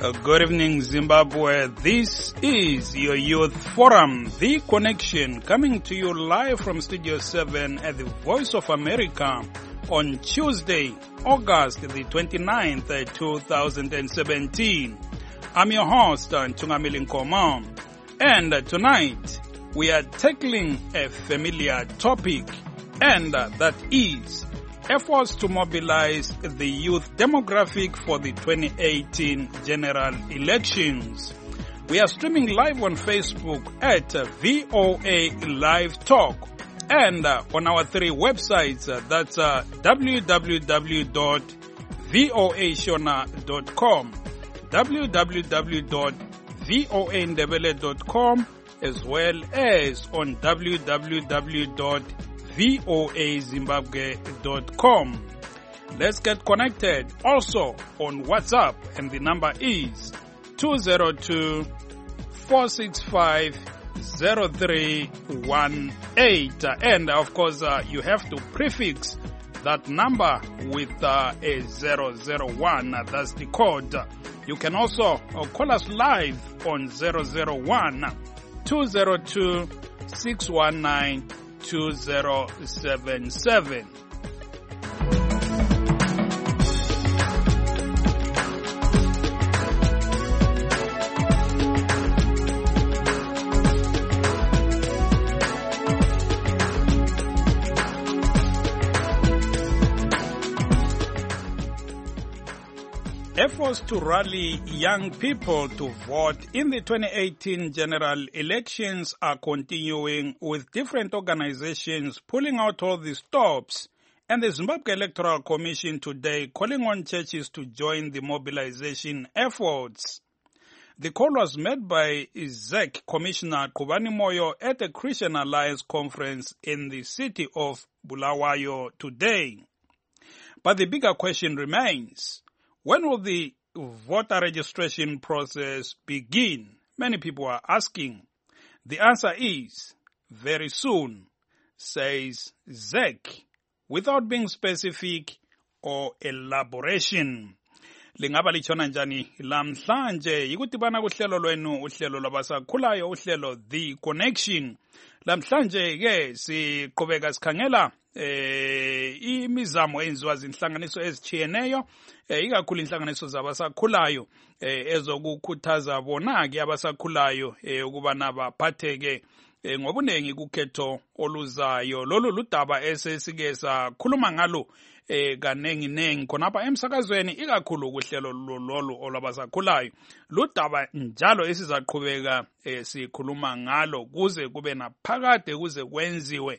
Good evening, Zimbabwe. This is your Youth Forum, The Connection, coming to you live from Studio 7 at the Voice of America on Tuesday, August the 29th, 2017. I'm your host, Ntungamili Nkomo, and tonight we are tackling a familiar topic, and that is efforts to mobilize the youth demographic for the 2018 general elections. We are streaming live on Facebook at VOA Live Talk and on our three websites, that's www.voashona.com, www.voandebele.com, as well as on www.voazimbabwe.com. Let's get connected also on WhatsApp, and the number is 202-465-0318. And of course, you have to prefix that number with a 001. That's the code. You can also call us live on 001-202-619-2077. Efforts to rally young people to vote in the 2018 general elections are continuing, with different organizations pulling out all the stops, and the Zimbabwe Electoral Commission today calling on churches to join the mobilization efforts. The call was made by ZEC Commissioner Khubani Moyo at a Christian Alliance conference in the city of Bulawayo today. But the bigger question remains: when will the voter registration process begin? Many people are asking. The answer is very soon, says ZEC, without being specific or elaboration. Lingaba lichona njani lamhlanje yikudibana kuhlelo lwenu, uhlelo lwabasakhulayo, uhlelo The Connection. Lamhlanje ke siqhubeka sikhangela imizamo enziwa zinhlanganiso ezichiyeneyo, ikakhulu inhlanganiso zabasakhulayo ezokukhuthaza bona ke abasakhulayo ukubana baphatheke ngobuningi kukhetho oluzayo. Lolu ludaba esesike sakhuluma ngalo kanengi khonapha emsakazweni, ikakhulu kuhlelo lolu olwabasakhulayo. Ludaba njalo esizaqhubeka sikhuluma ngalo kuze kube naphakade, kuze kwenziwe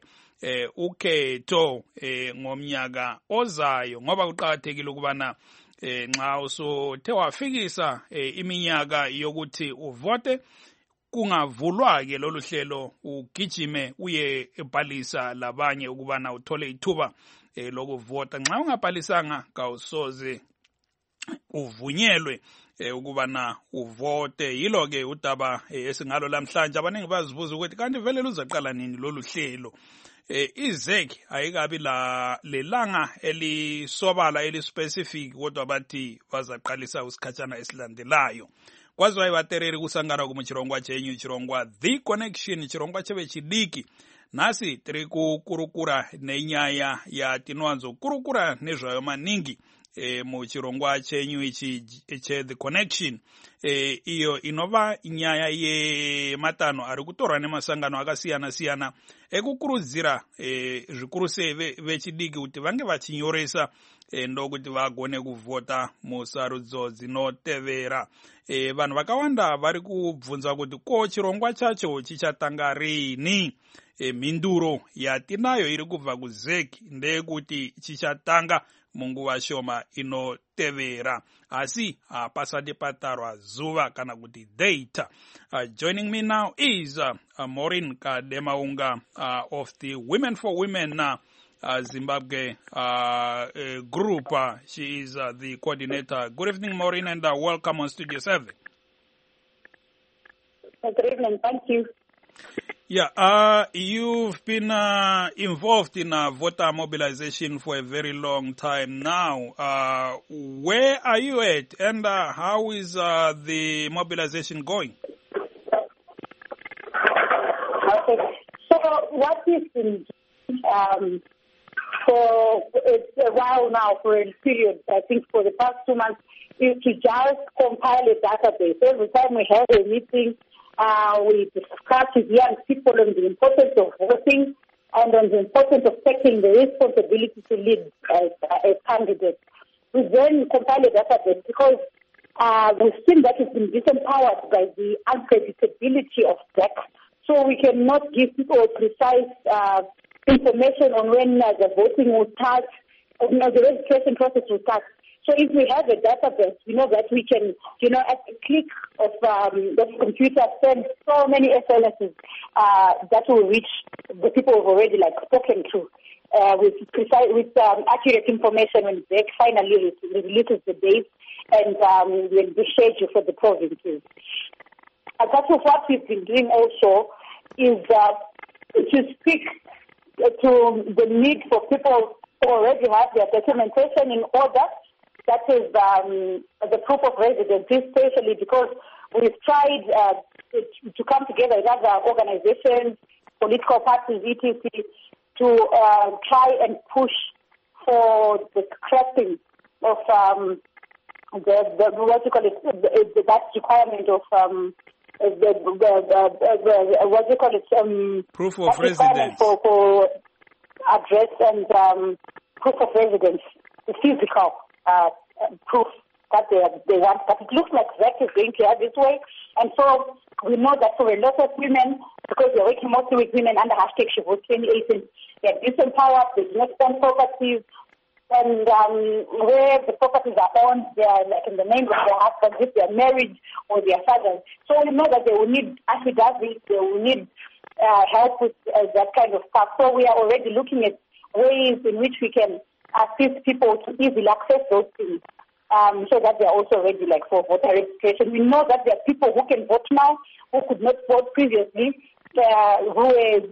ukhetho ngomnyaka ozayo, ngoba kuqakathekile ukubana nxa usuthe wafikisa iminyaka yokuthi uvote, kungavulwa ke lolu hlelo ugijime uye ebhalisa labanye ukubana uthole ithuba lokuvota. Nxa ungabhalisanga kawusoze uvunyelwe ukubana uvote. Yilo ke udaba esingalo lamhlanje. Abaningi bazibuza ukuthi kanti vele luzaqala nini lolu hlelo. IZEC ayikabi lelanga elisobala elispecific, kodwa bathi bazaqalisa usikhatshana esilandelayo. Kwaziwa ibatereri kusangana kumuchirongwa chenyu, chirongwa The Connection, chirongwa chebe chidiki. Nasi tiri kukurukura nenyaya ya tinwanzo kurukura nezvayo maningi muchirongwa chenyu ichi The Connection. Iyo inova nyaya ye matano ari kutorwa nemasangano akasiyana ekukurudzira zvikuru sei vechidiki kuti vange vachinyoresa ndokuti vagone kuvhota musarudzo dzinotevera. Vanhu vakawanda vari kubvunza kuti ko chirongwa chacho chichatanga rini? Mhinduro yatinayo iri kubva kuZEC ndeyekuti chichatanga munguva shoma inotevera, asi pasati patarwa zuva kana kuti date. Joining me now is Maureen Kademaunga of the Women for Women Zimbabwe group. She is the coordinator. Good evening, Maureen, and welcome on Studio 7. Good evening. Thank you. Yeah, you've been involved in voter mobilization for a very long time now. Where are you at, and how is the mobilization going? Okay. So what we've been for a while now, for a period, I think for the past 2 months, is to just compile a database. Every time we have a meeting, we discuss with young people on the importance of voting and on the importance of taking the responsibility to lead as candidates. We then compile a database because we've seen that it's been disempowered by the unpredictability of ZEC. So we cannot give people precise information on when the voting will start, the registration process will start. So if we have a database, we know that we can, at the click of the computer, send so many SLSs that will reach the people we've already spoken to with accurate information when they finally releases the date and the schedule for the provinces. And that's what we've been doing also is to speak to the need for people who already have their documentation in order. That is the proof of residency, especially because we've tried to come together with other organizations, political parties, etc., to try and push for the scrapping of that requirement of proof of residence for address and proof of residence, the physical proof that they want. But it looks like ZEC is going to have this way, and so we know that for a lot of women, because we're working mostly with women under #SheVote2018, they're disempowered, they do not own properties, and where the properties are owned, they are in the name of their husbands, if they're married or their fathers. So we know that they will need affidavits, they will need help with that kind of stuff. So we are already looking at ways in which we can assist people to easily access those things, so that they are also ready for voter registration. We know that there are people who can vote now, who could not vote previously, who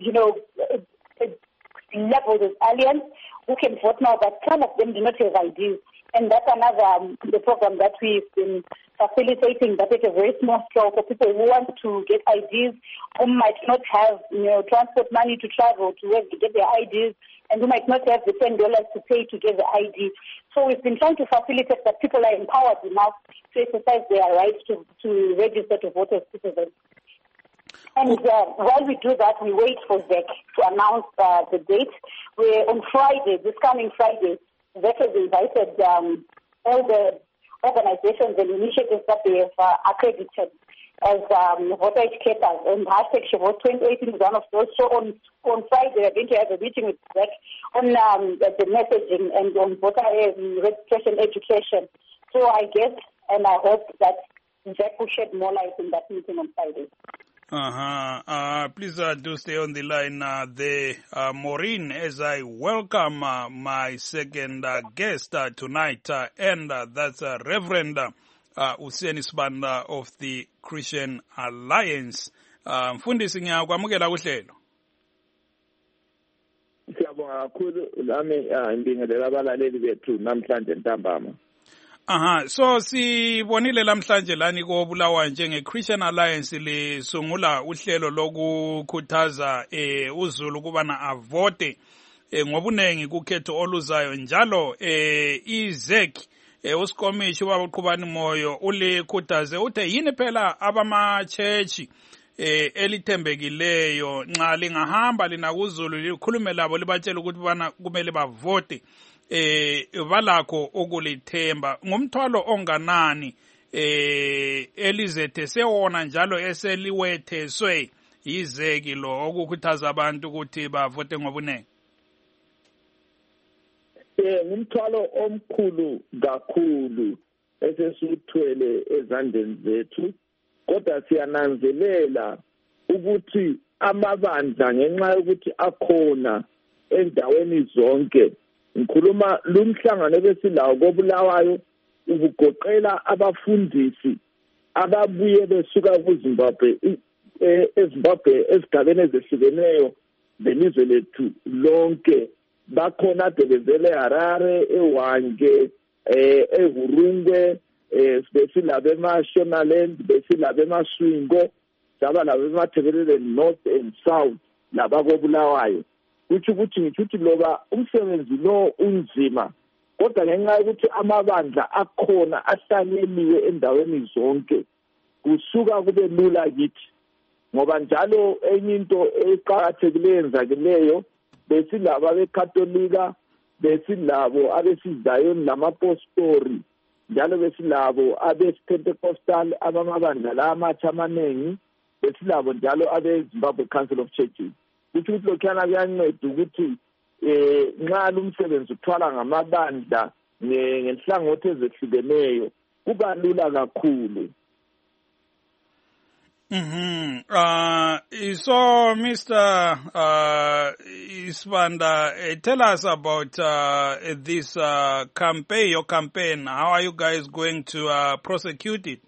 levels of aliens, who can vote now, but some of them do not have IDs. And that's another the program that we've been facilitating, that at a very small scale for people who want to get IDs, who might not have transport money to travel to where to get their IDs, and who might not have the $10 to pay to get the ID. So we've been trying to facilitate that people are empowered enough to exercise their right to register to vote as citizens. And while we do that, we wait for ZEC to announce the date. We're on Friday, this coming Friday, ZEC has invited all the organizations and initiatives that they have accredited as voter educators, and #SheVote2018 is one of those. So on Friday, we're going to have a meeting with ZEC on the messaging and on voter registration education. So I guess and I hope that ZEC will shed more light in that meeting on Friday. Please do stay on the line there, Maureen, as I welcome my second guest tonight, and that's Reverend Useni Sibanda of the Christian Alliance. Mfundisi, ngiyakwamukela kuhlelo. Siyabonga kakhulu lami ngibingelela abalaleli bethu namhlanje ntambama. So sibonile lamhlanje lani koBulawayo njenge-Christian Alliance lisungula uhlelo lokukhuthaza uZulu ukubana avote ngobunengi kukhetho oluzayo, njalo iZEC usikomishi ubaba uqhubani moyo ulikhuthaze uthe yini phela abama-church elithembekileyo nxa lingahamba lina kuZulu likhulume labo libatshela ukuthi bana kumele bavote balakho ukulithemba. Ngumthwalo onganani elizethe sewona njalo eseliwetheswe yizeki lo okukhuthaza abantu ukuthi bavote ngobunengi? Ngumthwalo omkhulu kakhulu esesithwele ezandleni zethu, kodwa siyananzelela ukuthi amabandla ngenxa yokuthi akhona endaweni zonke. Ngikhuluma lumhlangano besilawo koBulawayo ubugoqela abafundisi ababuye besuka kuZimbabwe eZimbabwe esigabeni ezehlukeneyo belizwe lethu lonke bakhona ade bevele eHarare, eHwange, eHurungwe, besilabo eMashonaland, besilabo eMaswingo, saba labo eMathebelele North and South labakobulawayo. Kuthi ngithi loba umsebenzi lo unzima kodwa ngenxa yokuthi amabandla akhona ahlanyeliwe endaweni zonke kusuka kube lula kithi ngoba njalo enye into eqhakathekileyo enzakileyo besilabo abekatolika, besilabo abesizayoni lamapostori, njalo besilabo abePentecostal abamabandla la amatsha amanengi, besilabo njalo abeZimbabwe Council of Churches. Kuthi lokhana kuyanceda ukuthi nxa lumsebenzi uthwala ngamabandla ngenhlangothi ezehlukeneyo kuba lula kakhulu. So, Mr. Sibanda, tell us about this campaign, your campaign. How are you guys going to prosecute it?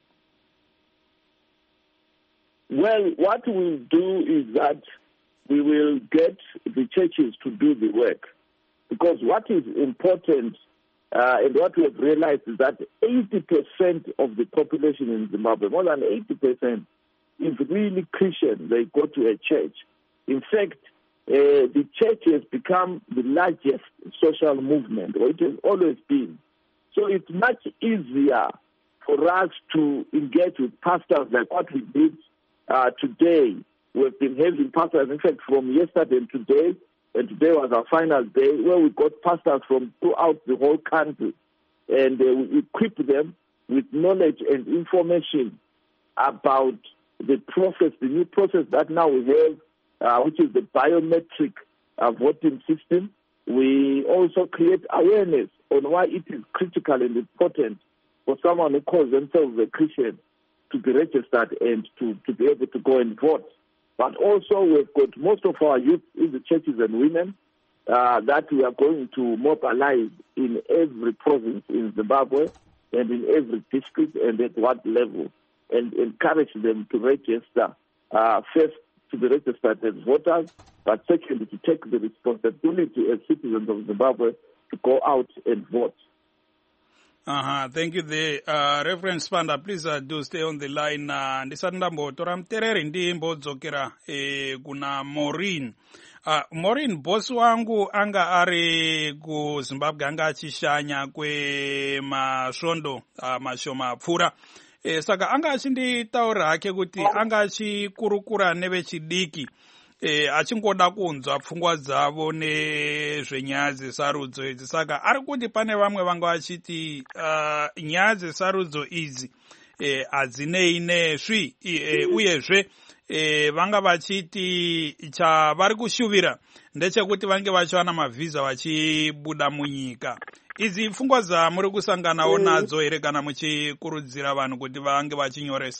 Well, what we'll do is that we will get the churches to do the work. Because what is important and what we have realized is that 80% of the population in Zimbabwe, more than 80%, is really Christian. They go to a church. In fact, the church has become the largest social movement, or it has always been. So it's much easier for us to engage with pastors like what we did today. We've been having pastors, in fact, from yesterday and today was our final day, where we got pastors from throughout the whole country, and we equip them with knowledge and information about the process, the new process that now we have, which is the biometric voting system. We also create awareness on why it is critical and important for someone who calls themselves a Christian to be registered and to be able to go and vote. But also we've got most of our youth in the churches and women that we are going to mobilize in every province in Zimbabwe and in every district and at what level, and encourage them to register, first to be registered as voters, but secondly to take the responsibility as citizens of Zimbabwe to go out and vote. Thank you there. Reverend Sibanda, please do stay on the line. Ndisati ndambotora mutereri ndimbodzokera kuna Maureen. Maureen, bosi wangu anga ari kuZimbabwe anga achishanya kwemasvondo mashoma pfura. Saka anga achinditaura hake kuti anga achikurukura nevechidiki achingoda kunzwa pfungwa dzavo nezvenyaya dzesarudzo idzi. Saka ari kuti pane vamwe vanga vachiti nyaya dzesarudzo idzi hadzinei nesvi, uyezve vanga vachiti chavari kushuvira ndechekuti vange vachiwana mavhiza vachibuda munyika. Idzi pfungwa dzamuri kusanganawo nadzo here kana muchikurudzira vanhu kuti vange vachinyoresa?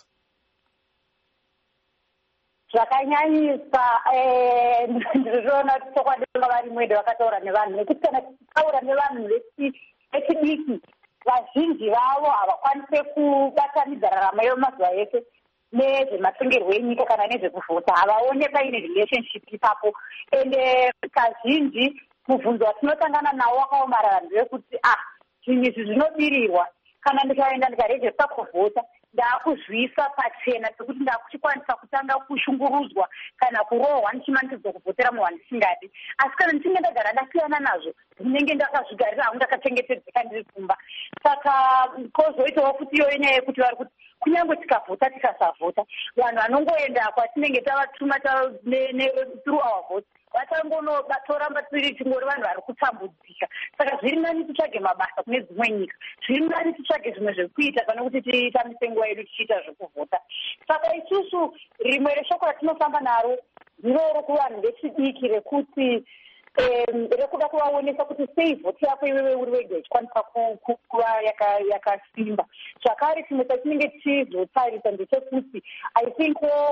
Zvakanyanyisa ndizvona chokwadi vanga vari mwede vakataura nevanhu, nekuti kana tichitaura nevanhu vechidiki vazhinji vavo havakwanise kubatanidza rarama yemazuva ese nezvematongerwo enyika kana nezvekuvhota, havaone paine relationship ipapo. Ende kazhinji mubvunzo watinotangana nawo wakaomarara ndewekuti zvinhu izvi zvinobirirwa. Kana ndikaenda ndikarejesta kuvhota ndakuzvisa pachena pekuti ndakuchikwanisa kutanga kushungurudzwa kana kurohwa ndichimanikidzwa kuvhotera munhu wandisingadi. Asi kana ndichinge ndagara ndasiyana nazvo ndinenge ndakazvigarira hangu ndakachengetedzeka ndiri pfumba. Saka kozoitawo kuti iyo nyaya yekuti vari kuti kunyange tikavhota tikasavhota, vanhu vanongoenda kwatinenge tavatuma through our vote vatangonotoramba tiri tingori vanhu vari kutambudzika. Saka zviri nani titsvage mabasa kune dzimwe nyika, zviri nani titsvage zvimwe zvekuita pane kuti titamise nguva yedu tichiita zvekuvhota. Saka isusu rimwe reshoko ratinofamba naro ndiro kuvanhu vechidiki rekuti rekuda kuvaonesa kuti sei vhoti yako iwewe uri wega ichikwanisa kuva yakasimba. Zvakare chimwe chatinenge tichizotarisa ndechekuti I think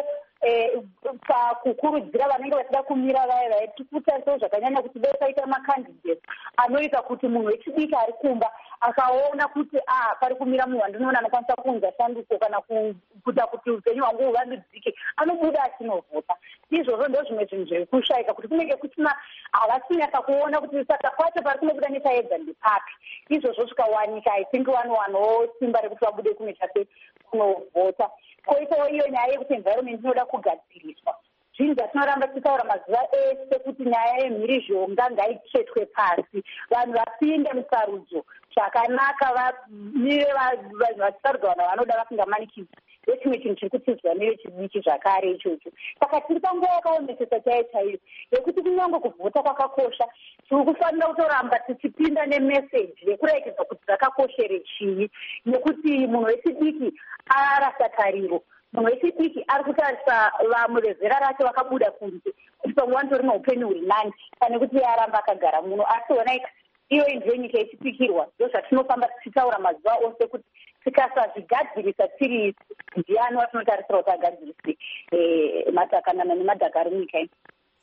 pakukurudzira vanenge vachida kumira vaya vaitikutsarisawo zvakanyanya kuti dai paita makandidates anoita kuti munhu wechidiki ari kumba akaona kuti pari kumira munhu wandinoona anokwanisa kuunza shanduko kana kuita kuti upenyu hwangu huvandudzike, anobuda achinovhota. Izvozvo ndo zvimwe zvinhu zviri kushaika, kuti kunenge kusina havasinyasa kuona kuti saka pacho pari kunobuda nechaedza ndepapi. Izvozvo zvikawanika, I think vanhu simba rekuti vabude kumwe chake kunovhota. Koitawo iyo nyaya yekuti environment inoda kugadziriswa. Zvinhu zvatinoramba tichitaura mazuva ese kuti nyaya yemhirizhonga ngaitsvetwe pasi, vanhu vapinde musarudzo zvakanaka, vamire vanhu vachisarudza vanhu vanoda vasingamanikidzwi. Ndechimwe chinhu chiri kutizwa nevechidiki zvakare ichocho. Saka tiri panguva yakaomesesa chaiyo yekuti kunyange kuvhota kwakakosha, tiri kufanira kutoramba tichipinda nemeseji yekurekeza kuti zvakakoshere chii, nekuti munhu wechidiki arasa tariro. Munhu wechidiki ari kutarisa vamwe vezera racho vakabuda kunze kuti pamwe vantori neupenyu huri nani pane kuti aramba akagara muno. Asi onai iyo inzve nyika ichipikirwa, ndo zvatinofamba tichitaura mazuva ose kuti tikasazvigadzirisa tiri ndiani watinotarisira kuti agadzirise matakanana nemadhaka ari munyika ino.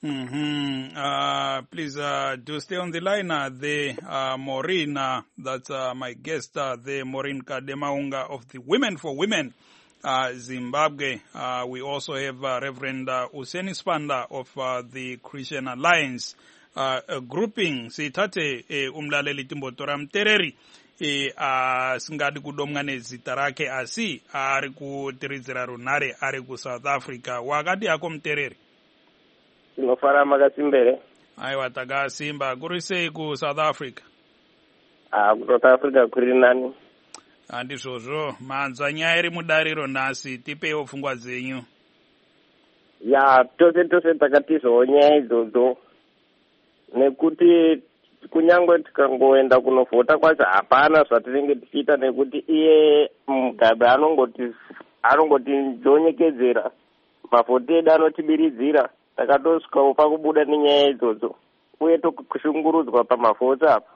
Please do stay on the line there, Maureen. That's my guest there, Maureen Kademaunga of the Women for Women Zimbabwe. We also have Reverend Useni Spanda of the Christian Alliance grouping. Sithathe umlaleli Timbotora Mtereri singadi kudomwa nezita rake asi ari kutiridzira runhare ari kuSouth Africa. Wakati yako Mtereri? Tinofara makasimbere. Aiwa, takasimba. Kuri sei kuSouth Africa? kuSouth Africa kuri nani? Handizvozvo, manzwa nyaya iri mudariro nhasi, tipewo pfungwa dzenyu. Ya, tose takatizowo nyaya idzodzo, nekuti kunyangwe tikangoenda kunovhota kwacho hapana zvatinenge tichiita, nekuti iye Mugabe anongoti njonyekedzera, mavhoti edu anotibiridzira, takatosvikawo pakubuda nenyaya idzodzo uye tokushungurudzwa pamavhoti apa.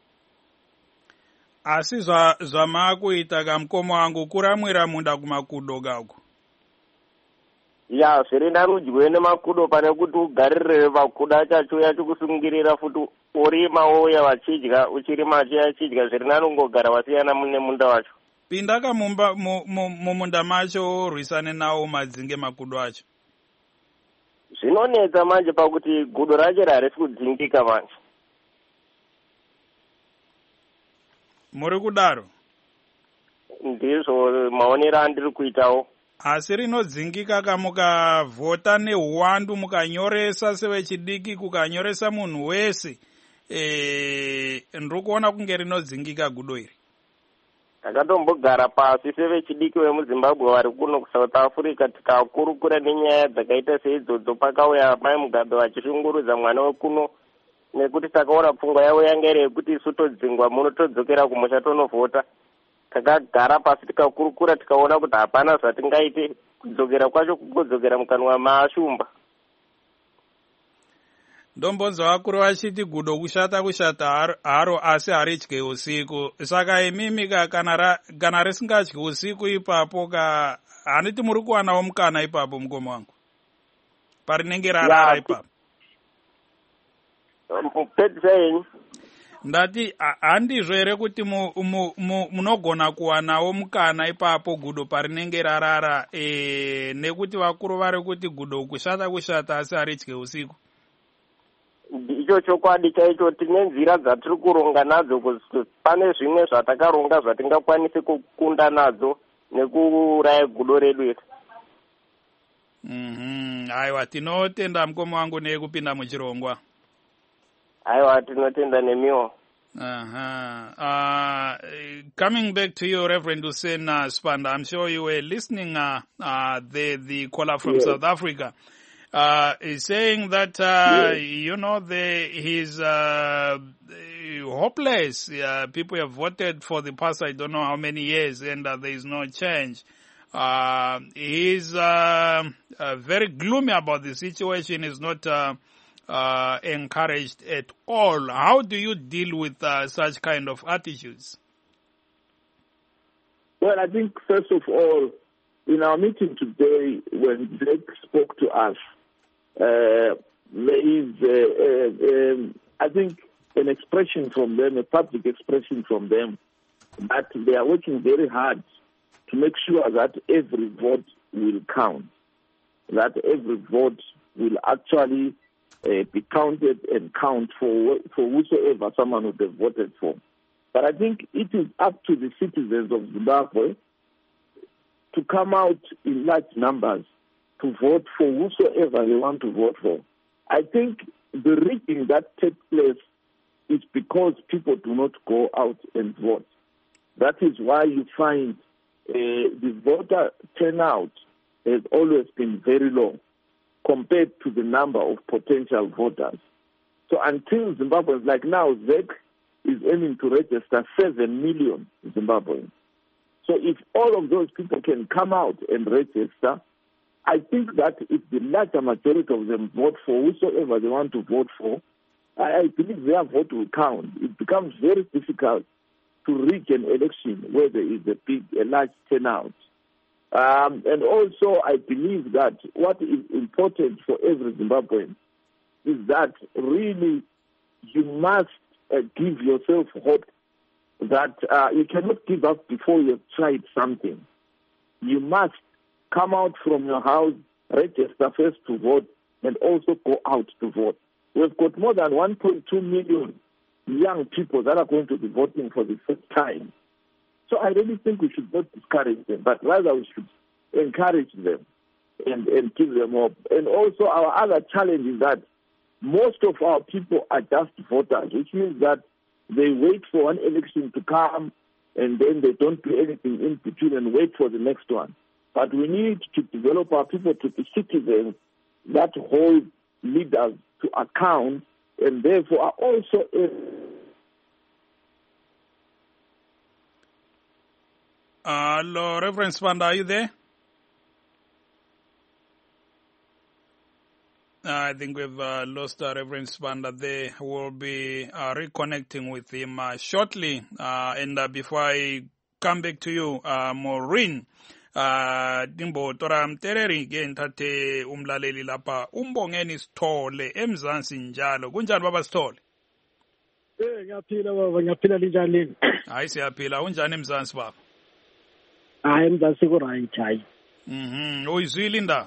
Asi zvamakuita kamukoma wangu kuramwira munda kumakudo kako. Ya, zviri narudyiwe nemakudo pane kuti ugaririre makudo chacho yachikusungirira futi urima wouya vachidya, uchirima achidya, zviri narungogara wasiyana nemunda wacho. Pinda mumunda macho urwisane nawo madzinge makudo acho. Zvinonetsa manje pakuti gudo racho harisi kudzingika manje. Muri kudaro? Ndizvo maonero andiri kuitawo. Asi rinodzingika kamukavhota nehuwandu mukanyoresa sevechidiki, kukanyoresa munhu wese, ndiri kuona kunge rinodzingika gudo iri. Takatombogara pasi sevechidiki vemuZimbabwe vari kuno kuSouth Africa tikakurukura nenyaya dzakaita seidzodzo, pakauya mai Mugabe vachishungurudza mwana wekuno, nekuti takaona pfungwa yavo yanga iri yekuti isu todzingwa muno todzokera kumusha tonovhota. Takagara pasi tikakurukura tikaona kuti hapana zvatingaite, kudzokera kwacho kugodzokera mukanwa maashumba. Ndombonzwa vakuru vachiti gudo kushata haro asi haridye usiku. Saka imimi kana risingadyi usiku ipapo handiti muri kuwanawo mukana ipapo mukoma wangu parinenge rarara ipapo. Pedzisa yenyu? Ndati handizvo here kuti munogona kuwanawo mukana ipapo gudo parinenge rarara, nekuti vakuru vari kuti gudo kushata asi haridye usiku. Icho chokwadi chaicho, tine nzira dzatiri kuronga nadzo, pane zvimwe zvatakaronga zvatingakwanisi kukunda nadzo nekuuraya gudo redu iri. Aiwa, tinotenda mukoma wangu nekupinda muchirongwa. Aiwa, tinotenda nemiwo. Coming back to you, Reverend Hussein Spanda, I'm sure you were listening the caller from South Africa. Is saying that, he's hopeless. People have voted for the past, I don't know how many years, and there is no change. He's very gloomy about the situation. He's not encouraged at all. How do you deal with such kind of attitudes? Well, I think, first of all, in our meeting today, when Zek spoke to us, there is, I think, an expression from them, a public expression from them, that they are working very hard to make sure that every vote will count, that every vote will actually be counted and count for whosoever someone would have voted for. But I think it is up to the citizens of Zimbabwe to come out in large numbers to vote for whosoever they want to vote for. I think the rigging that takes place is because people do not go out and vote. That is why you find the voter turnout has always been very low compared to the number of potential voters. So until Zimbabweans, like now, ZEC is aiming to register 7 million Zimbabweans. So if all of those people can come out and register, I think that if the larger majority of them vote for whosoever they want to vote for, I believe their vote will count. It becomes very difficult to rig an election where there is a large turnout. And also, I believe that what is important for every Zimbabwean is that really you must give yourself hope that you cannot give up before you've tried something. You must come out from your house, register first to vote, and also go out to vote. We've got more than 1.2 million young people that are going to be voting for the first time. So I really think we should not discourage them, but rather we should encourage them and give them hope. And also our other challenge is that most of our people are just voters, which means that they wait for one election to come and then they don't do anything in between and wait for the next one. But we need to develop our people to be citizens that hold leaders to account and therefore are also Hello, Reverend Spanda, are you there? I think we've lost Reverend Spanda there. We'll be reconnecting with him shortly. And before I come back to you, Maureen, Dimbo Tora Mtereri ke ngithathe umlaleli lapha umbongeni Sithole eMzansi njalo kunjani baba Sithole? Ngiyaphila baba, ngiyaphila linjani? Hayi siyaphila, unjani eMzansi baba? Hayi eMzansi ku right hayi. Uyizwile indaba?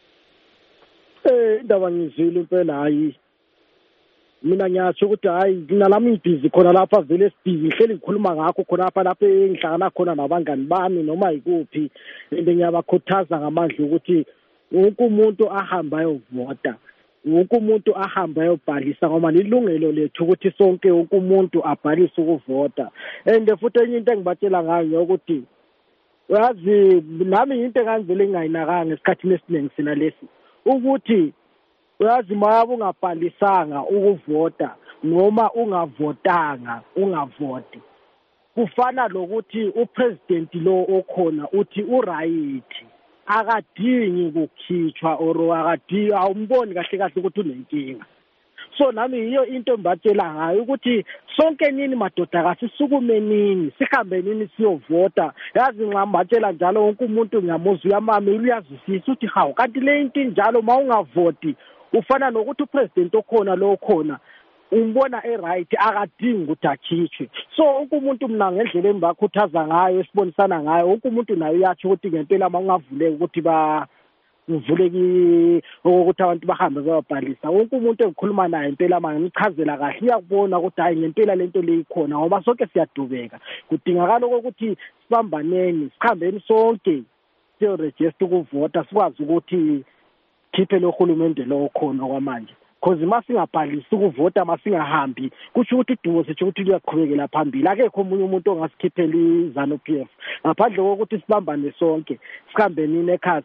Indaba ngizwile impela hayi. Mina ngiyathi ukuthi hayi nginalami ibhizi khona lapha vele sibhizi ngihleli ngikhuluma ngakho khona lapha engihlangana khona nabangani bami noma yikuphi ende ngiyabakhuthaza ngamandla ukuthi wonke umuntu ahamba ayovota, wonke umuntu ahamba ayobhalisa ngoba nilungelo lethu ukuthi sonke wonke umuntu abhalise ukuvota. Ende futhi enye into engibatshela ngayo ukuthi yazi nami into engangivele ngayinakanga esikhathini esiningi sina lesi ukuthi uyazi mayabe ungabhalisanga ukuvota noma ungavotanga ungavoti kufana lokuthi upresident lo okhona uthi uright akadingi kukhitshwa or akadingi awumboni kahle kahle ukuthi unenkinga. So nami iyo into mbatshela ngayo ukuthi sonke nini madoda kasisukume nini sihambe nini siyovota. Yazi ngambatshela njalo wonke umuntu ngiyamuzwa uyamama uyazwisisa ukuthi hawu kanti le into njalo mawungavoti ufana nokuthi upresident okhona lo khona umbona right akadingi ukuthi akhitshwe. So wonke umuntu mina ngendlela engibakhuthaza ngayo esibonisana ngayo wonke umuntu nayo uyathi ukuthi ngempela mawungavuleka ukuthi uvuleki ukuthi abantu bahambe bayobhalisa. Wonke umuntu engikhuluma naye impela manje ngichazela kahle uyakubona ukuthi hayi ngempela lento leyikhona ngoba sonke siyadubeka. Kudingakala ukuthi sibambaneni sikhambeni sonke siyoregister ukuvota sikwazi ukuthi khiphe lo hulumende lo khona kwamanje. Because masingabhalisi ukuvota masingahambi kusho ukuthi idumo sethu ukuthi liyaqhubekela phambili. Akekho omunye umuntu ongasikhiphela iZANU-PF ngaphandle kokuthi sibambane sonke sikhambe nini ekhaya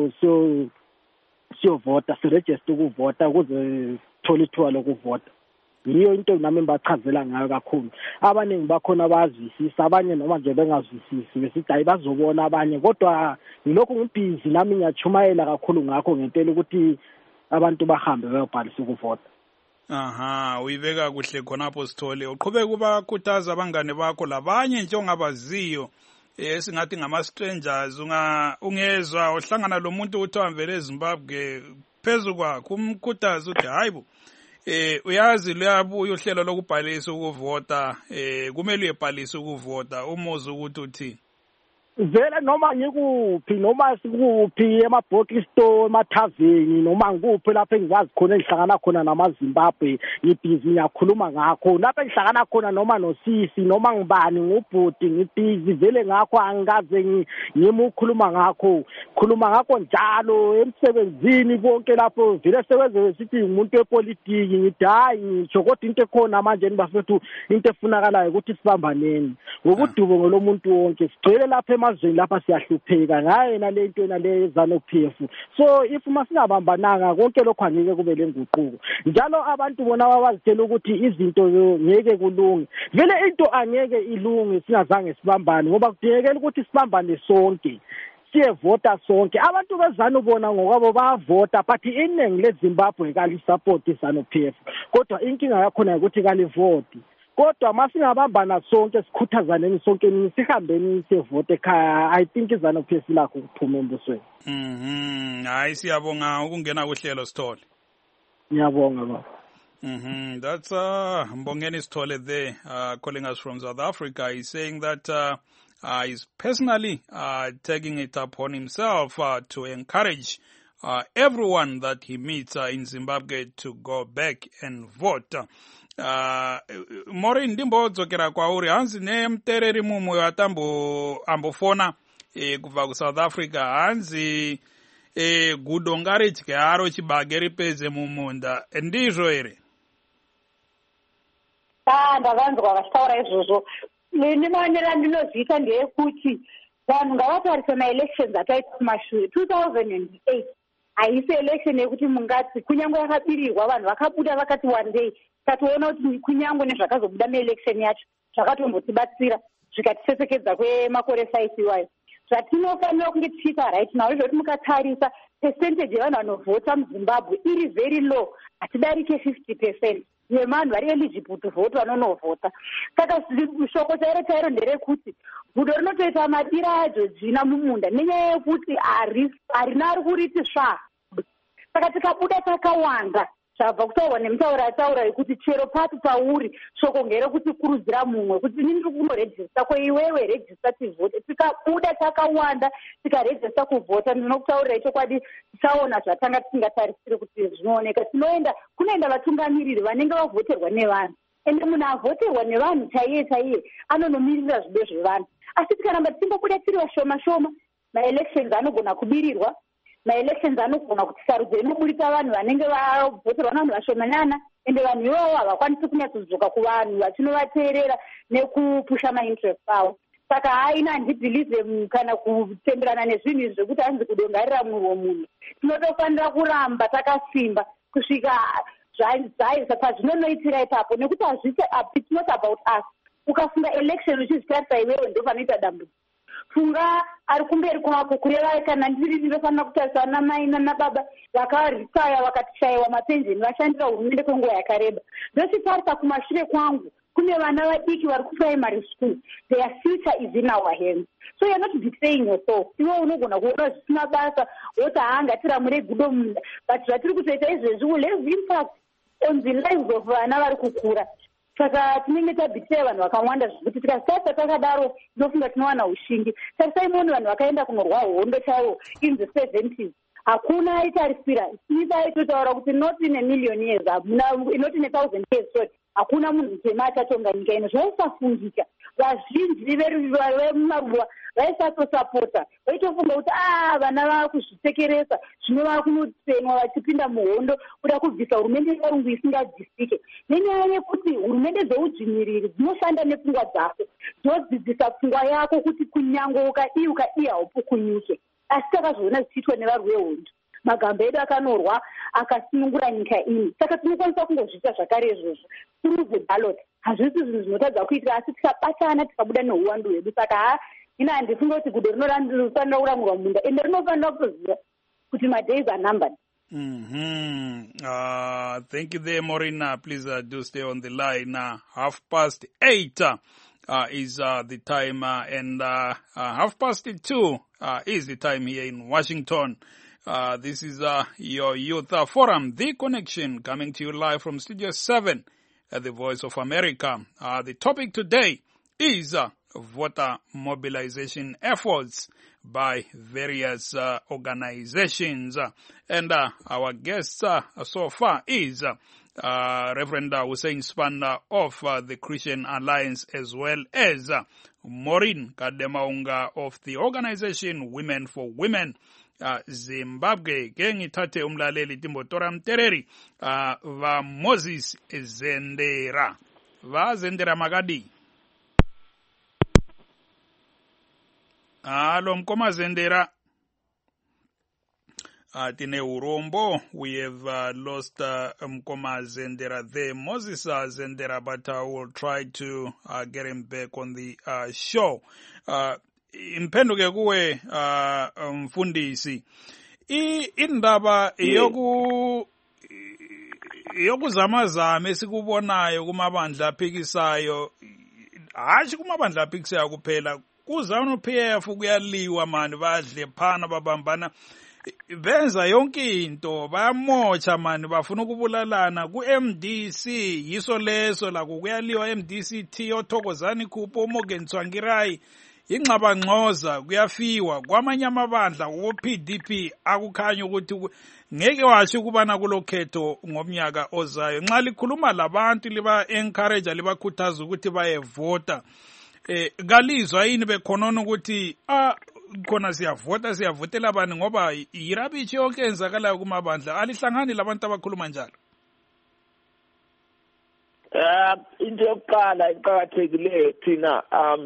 siyovota siregister ukuvota ukuze thola ithuba lokuvota. Yiyo into nami ngibachazela ngayo kakhulu. Abaningi bakhona abazwisisa abanye noma nje bengazwisisi besithi hayi bazobona abanye kodwa ngilokho ngibhizi nami ngiyachumayela kakhulu ngakho ngempela ukuthi abantu bahambe bayobhalisa ukuvota. Aha, uyibeka kuhle khonapho Sithole. Uqhubeka ukubakhuthaza abangane bakho labanye nje ongabaziyo singathi ngama-strangers ungezwa uhlangana lo muntu uthi wamvele eZimbabwe phezu kwakho umkhuthaza uthi hayi bo uyazi luyabuya uhlelo lokubhalisa ukuvota kumele uyebhalisa ukuvota umuzi ukuthi uthini vele noma ngikuphi noma sikuphi emabhokisi store emathaveni noma ngikuphi lapho engizazi khona engihlangana khona namaZimbabwe ngibhizi ngiyakhuluma ngakho lapho engihlangana khona noma nosisi noma ngibani ngubhudi ngibhizi vele ngakho angikaze ngimukhuluma ngakho njalo emsebenzini bonke lapho vele sewenze sithi umuntu wepolitiki ngithi hayi ngisho kodwa into ekhona manje nibafethu into efunakalayo ukuthi sibambaneni ngokudubo ngolomuntu wonke sigcwele lapho emazweni lapha siyahlupheka ngaye nalento nale ZANU-PF so if masingabambananga konke lokho angeke kube lenguquko njalo abantu bona babazitshela ukuthi izinto ngeke kulunge vele into angeke ilunge singazange sibambane ngoba kudingekela ukuthi sibambane sonke siyevota sonke abantu bezanu bona ngokwabo bayavota but iningi leZimbabwe kalisupport iZANU-PF kodwa inkinga yakhona ukuthi kalivoti kodwa masingabambana sonke sikhuthazaneni sonke sihambeni siyevote ekhaya I think iZANU-PF lakho kuphuma embusweni hayi siyabonga ukungena kuhlelo Sithole ngiyabonga baba that's Mbongeni Sithole there calling us from South Africa. He's saying that he's personally taking it upon himself to encourage everyone that he meets in Zimbabwe to go back and vote. Mori ndimbodzokera kwauri hanzi nemtereri mumwe ambofona kubva kuSouth Africa hanzi gudo ngaridye haro chibage ripedze mumunda ndizvo here ndavanzwa vachitaura izvozvo nemaonero andinoziita ndeyekuti vanhu ngavatarise maelections ataita kumashure 2008 haisi election yekuti mungati kunyange yakabirirwa vanhu vakabuda vakati one day tatoona kuti kunyange nezvakazobuda meelection yacho zvakatombotibatsira zvikatisesekedza kwemakore 5 iwayo zvatinofanira kunge tichiita right now izvoti mukatarisa percentage yevanhu vanovhota muZimbabwe iri very low hatidarike 50% yevanhu vari eligible to vote vanonovhota saka shoko chairo nderekuti gudo rinotoita madira adzo dzina mumunda nenyaya yekuti harina ari kuriti sva saka tikabuda takawanda zvabva kutaurwa nemutauro ataura yekuti chero pati pauri shoko ngerekuti kurudzira mumwe kuti ini ndiri kunorejista kweiwewe rejista tivhote tikabuda takawanda tikarejista kuvhota ndinokutaurira chokwadi tichaona zvatanga tisingatarisiri kuti zvinooneka kunoenda vatungamiriri vanenge vavhoterwa nevanhu ende munhu avhoterwa nevanhu chaiye anonomirira zvido zvevanhu asi tikaramba tichingobuda tiri vashoma shoma maelections anogona kubirirwa maelections anogona kuti sarudzo inoburisa vanhu vanenge vavhoterwa navanhu vashomanyana ende vanhu ivavo havakwanisi kunyatsodzoka kuvanhu vachinovateerera nekupusha mainterest avo saka haina handibhilive kana kutenderana nezvinhu izvi zvekuti hanzi kudongarira murwo munhu tinotofanira kuramba takasimba kusvika zvaisa pazvinonoitira ipapo nekuti hazvisi it's not about us ukafunga election uchizvitarisa iwewe ndo panoita dambudziko funga ari kumberi kwako kureva kana ndiri ndinofanira kutarisana namai nanababa vakaritaya vakatishayiwa mapensheni vashandira hurumende kwenguva yakareba ndochitarisa kumashure kwangu kune vana vadiki vari kuprimary school their future is in our hands so you're not betraying yourself iwe unogona kuona zvisina basa woti haangatirambure gudo munda but zvatiri kutoita izvezvi will have impact on the lives of vana vari kukura saka tinenge tabhitira vanhu vakawanda zvekuti tikasasa takadaro tinofunga tinowana ushingi tarisai muone vanhu vakaenda kunorwa hondo chaivo in the 70s hakuna aitarisira isa aitotaura kuti not in a million years not in a 1,000 years sorry hakuna munhu mutema achatonga nyika ino zvaisafungika vazhinji vemumaruva vaisatosapota vaitofunga kuti vana vava kuzvitekeresa zvino vava kunotsenwa vachipinda muhondo kuda kubvisa hurumende yevarungu isingabvisike nenyaya yekuti hurumende dzeudzvinyiriri dzinoshanda nepfungwa dzako dzodzidzisa pfungwa yako kuti kunyange ukadii haupo kunyuke asi takazviona zvichiitwa nevarwi vehondo magambo edu akanorwa akasunungura nyika ini saka tinokwanisa kungozviita zvakare izvozvo through the ballot hazvisi zvinhu zvinotadza kuitira asi tikabatana tikabuda neuwandu hwedu saka ina handifunga kuti gudo rinofanira kuramurwa munda ende rinofanira kutoziva kuti madays are numbered. Thank you there, Morina. Please do stay on the line. 8:30 is the time, and 2:30 is the time here in Washington. This is your Youth Forum, The Connection, coming to you live from Studio 7 at the Voice of America. The topic today is voter mobilization efforts by various organizations. And our guest so far is Reverend Hussein Spanda of the Christian Alliance, as well as Maureen Kademaunga of the organization Women for Women Zimbabwe. Ke ngithathe umlaleli Timbotora Mtereri va Moses Zendera. Va Zendera Magadi. Hello, Mkoma Zendera. Tine Urombo, we have lost Mkoma Zendera there. Moses Zendera, but we'll try to get him back on the show. Impenduke kuwe mfundisi. Indaba yokuzamazama esikubonayo kumabandla aphikisayo, hashi kumabandla aphikisayo kuphela, kuZANU-PF kuyaliwa mani, badle phana babambana, benza yonke into, bayamotsha mani, bafuna ukubulalana ku-MDC. Yiso leso la kuyaliwa MDC-T, oThokozani Khupho, uMorgan Tsvangirai, ingxabangxoza, kuyafiwa kwamanye amabandla ku-PDP. Akukhanya ukuthi ngeke washo ukubana kulokhetho ngomnyaka ozayo. Nxa likhuluma labantu liba-encourage, libakhuthaza ukuthi bayevota, kalizwa yini bekhonona ukuthi khona siyavotela abantu, ngoba yirabithi yonke enzakalayo kumabandla? Alihlangani labantu abakhuluma njalo. Into yokuqala eqakathekileyo thina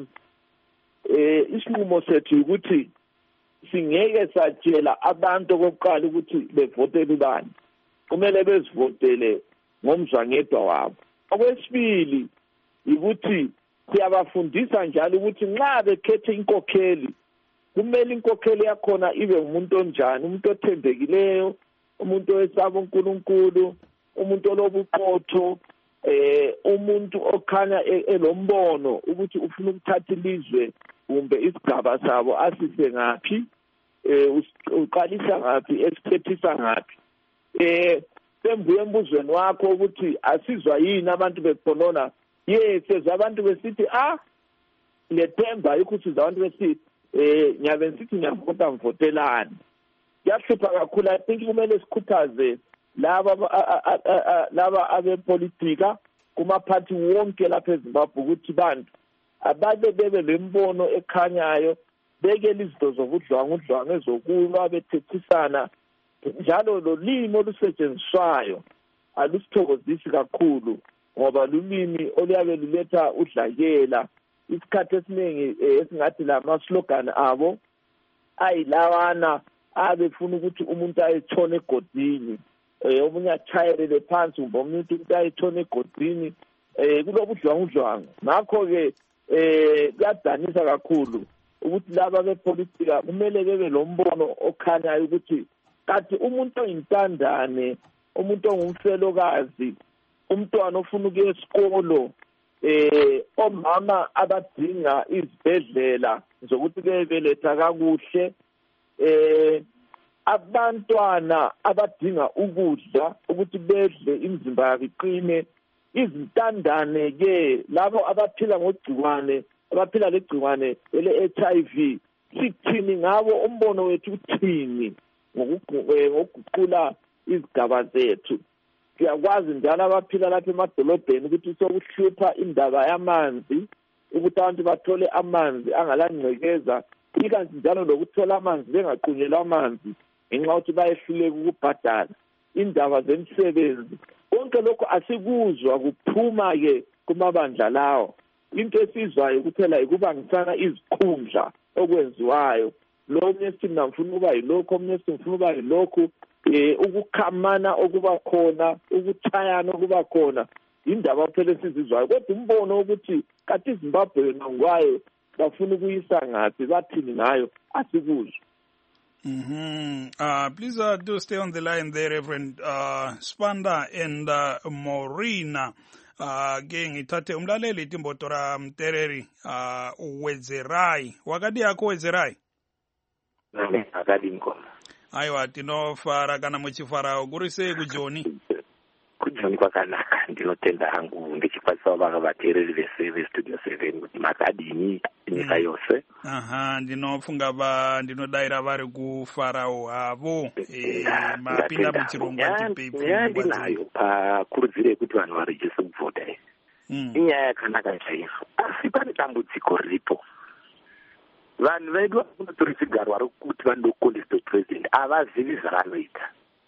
isinqumo sethu ukuthi singeke satshela abantu okokuqala ukuthi bevotele ubani, kumele bezivotele ngomzwangedwa wabo. Okwesibili ukuthi siyabafundisa njalo ukuthi nxa bekhethe inkokheli, kumele inkokheli yakhona ibe umuntu onjani, umuntu othembekileyo, umuntu owesaba uNkulunkulu, umuntu olobuqotho, umuntu okhanya elombono ukuthi ufuna ukuthatha ilizwe kumbe isigaba sabo asise ngaphi, uqalisa ngaphi, esiphethisa ngaphi. Sembuye embuzweni wakho ukuthi asizwa yini abantu bekhonona. Yes, abantu besithi lethemba ukuthi abantu besithi nyabe sithi nyavota mvotelani. Yahlupha kakhulu. I think kumele sikhuthaze laba abepolitika kumaphathi wonke lapha eZimbabwe ukuthi bantu ababe bebe lembono ekhanyayo, bekele izinto zobudlwangudlwangu ezokulwa, bethethisana, njalo lolimi olusetshenziswayo alusithokozisi kakhulu, ngoba lulimi oluyabe luletha udlakela. Isikhathi esiningi esingathi lama-slogan abo ayilawana abefuna ukuthi umuntu ayetshone egodini, omunye atshayelele phansi, kumbe umuntu ukuthi ayetshone egodini, kulobudlwangudlwangu. Ngakho-ke kuyadanisa kakhulu ukuthi laba bepolitika kumele bebe lombono okhanyayo ukuthi kathi umuntu oyintandane, umuntu ongumfelokazi, umntwana ofuna ukuya esikolo, omama abadinga izibhedlela zokuthi bebeletha kakuhle, abantwana abadinga ukudla ukuthi bedle imizimba yabo iqine, izintandane-ke labo abaphila ngogciwane, abaphila legciwane ele-HIV, sithini ngabo? Umbono wethu uthini ngokuguqula izigaba zethu? Siyakwazi njalo abaphila lapha emadolobheni ukuthi sokuhlupha indaba yamanzi, ukuthi abantu bathole amanzi angalangcekeza, ikanti njalo lokuthola amanzi bengaqunyelwa amanzi ngenxa yokuthi bayehluleka ukubhadala, indaba zemisebenzi. Konke lokho asikuzwa kuphuma-ke kumabandla lawo. Into esizwayo kuphela ikubangisana izikhundla okwenziwayo. Lo omunye sithi mina ngifuna ukuba yilokhu, omunye sithi ngifuna ukuba yilokhu, ukukhamana okuba khona, ukuchayana okuba khona, indaba phela esizizwayo. Kodwa umbono ukuthi kathi iZimbabwe yona ngwayo bafuna ukuyisa ngathi, bathini ngayo, asikuzwa. Please do stay on the line there, Reverend Spanda and Maureen. ke ngithathe umlaleli Timbotora Mtereri Wedzerai. Wakati yako Wedzerai? Akadi ngoma. Aiwa tinofara kana muchifara kurise kujoni. Kujoni kwakanaka ndinotenda hangu ndichikwatisa vanga vateereri vese Studio 7 kuti makadini nyika yose. Ndinofunga ndinodaira vari kufarawo havo mapinda muchirongwa tipepu nayo pakurudziro yekuti vanhu varejese kuvhota inyaya yakanaka chaizvo, asi pane dambudziko riripo. Vanhu vedu vanotora chigaro vari kuti vanoda kukondesta president havazivi zvavanoita,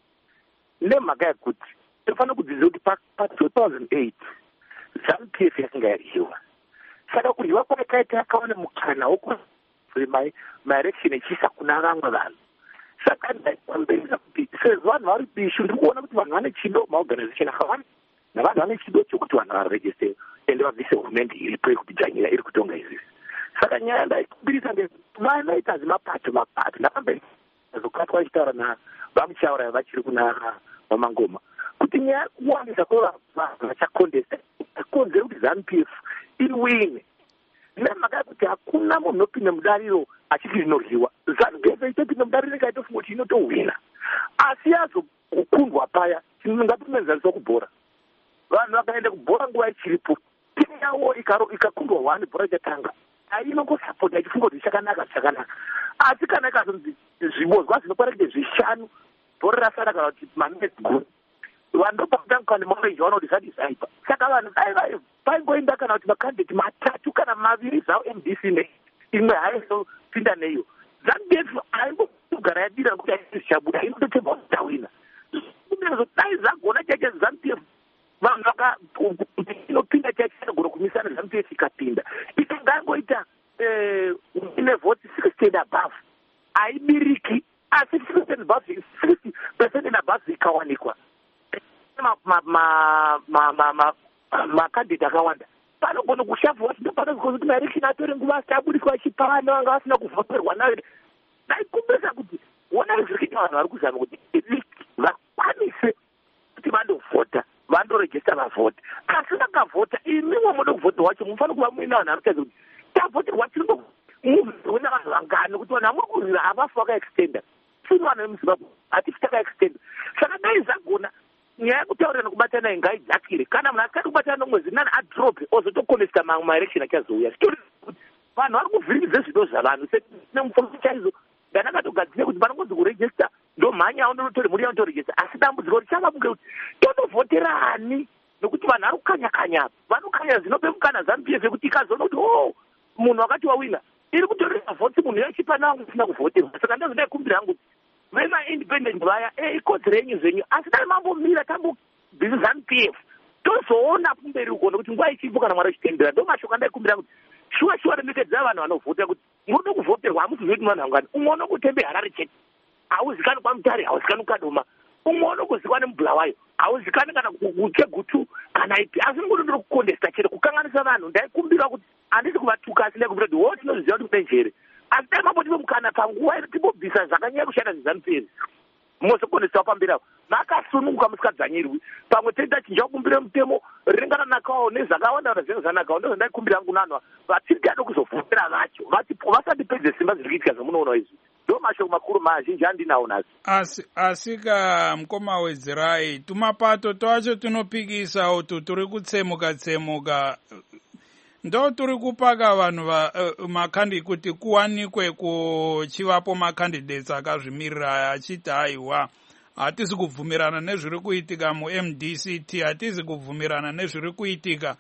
nemhaka yekuti tofanira kudzidzira kuti pa2008 ZANU-PF yakanga yaryiwa. Saka kuryiwa kwakaita yakawana mukana wekumaelection echiisa kuna vamwe vanhu. Saka ndaikwambirisa kuti sezvo vanhu vari bishu, ndiri kuona kuti vanhu vane chido, maorganization akawanda navanhu vane chido chokuti vanhu varejeste ende vabvise hurumende iripo yekuti dzvanyira iri kutonga izvi. Saka nyaya ndaikumbirisa vanoita zimapato napamberi azokatwa achitaura navamuchaura vachiri kuna Vamangoma kuti nyaya kuwandisa kweva vachakondesta akonzera kuti ZANU-PF iwine. Nemhaka yekuti hakuna munhu unopinda mudariro achiti rinoryiwa. ZANU-PF itopinda mudariro ikaitofunga kuti inotohwina, asi yazokundwa paya ngatimenzanisa kubhora. Vanhu vakaenda kubhora nguva ichiripo, timu yavo ikakundwa 1 bhora ichatanga inongosapota ichifunga kuti chakanaka. Asi kana ikazonzi zvibozwa zvinokwarekete 5 bhora rasara kana kuti maminutes gumi, vanhu ndopakutanga kana mareji vanoti zadisaipa. Saka vanhu paingoenda kana kuti makandidati 3 kana 2 zvavo MDC imwe haizopinda neyo. ZANU-PF haimbogara yadira nokuti haisichabuda, inototemba kuti tawina. Dai zvagona chache ZANU-PF vanhu inopinda chache chakagona kumisana ZANU-PF ikapinda ikangangoita ine votes 60 above haibiriki, asi 60% and above ikawanikwa makandidati akawanda panogona kushavha kuti ndopanoziva kuti maelection atore nguva asati abudiswa achipana vanga vasina kuvhoterwa nayo. Ndaikumbisa kuti onai zviri kuita vanhu vari kuzama kuti vakwanise kuti vandovhota, vandorejesta vavhota. Asi vakavhota imiwo muda kuvhota wacho mufanira kuva muina vanhu vari kutaridza kuti tavhoterwa tirimuvhina vanhu vangani, kuti vanhu vamwe kurira havafi vakaextenda tini vanhu vemuzimbabwe hatifi takaextenda. Saka dai zvagona nyaya yekutaurira nokubatana ngaidzakire. Kana munhu asati kubatana nomwedzi nani adrope ozotokonesta mamwe maelection achazouya. Sitori kuti vanhu vari kuvhiringidza zvido zvavanhu nemufono chaizo. Ndanakatogadzire kuti panongozi kurejesta ndo mhanya yavo ndinotore mhuri yavo torejesta, asi dambudziko richavabuke kuti totovhoterani nokuti vanhu vari kukanya vanokanya zvinope mukana ZANU-PF kuti ikazoona kuti munhu wakati wawina iri kutorera vhoti munhu yachipana vangu isina kuvhoterwa. Saka ndazvo ndaikumbira hangu kuti vema-independent vaya ikodzero yenyu zvenyu, asi dai mambomira tambobvisa ZANU-PF tozoona kumberi uko nokuti nguva ichipo kana mwari uchitendera. Ndo mashoko andaikumbira kuti shuwa remekedza vanhu vanovhota kuti munoda kuvhoterwa hamuzivi kuti vanhu vangani. Umwe unokutembe Harare chete hauzikani kwaMutare, hauzikani kwaDoma, umwe unokuziva neMubulawayo hauzikani kana kuChegutu kana ipi, asi ngoto ndiri kukondesta chete kukanganisa vanhu. Ndaikumbira kuti handisi kuvatuka, asi ndaikumbira kuti wo tinoziva kuti kune njere, asi dai mambotipe mukana panguva ino timbobvisa zvakanyanya kushanda zveZANU-PF mozokondesa pambirawo makasununguka musikadzanyirwi. Pamwe tenda chinja kukumbire mutemo ringana nakawo nezvakawanda zvinhu zvanakawo. Ndozvo ndaikumbira hangu nanhu vatiri tiada kuzovhotera vacho vasati pedze simba zviri kuitika zvamunoona izvi. Ndo mashoko makuru mazhinji andinawo nazo. Asika mukoma Wedzerai, tumapato twacho tunopikisa utu turi kutsemuka ndo turi kupaka vanhu makandidati kuti kuwanikwe kuchivapo makandidates akazvimirira achiti haiwa hatisi kubvumirana nezviri kuitika muMDCT, hatisi kubvumirana nezviri kuitika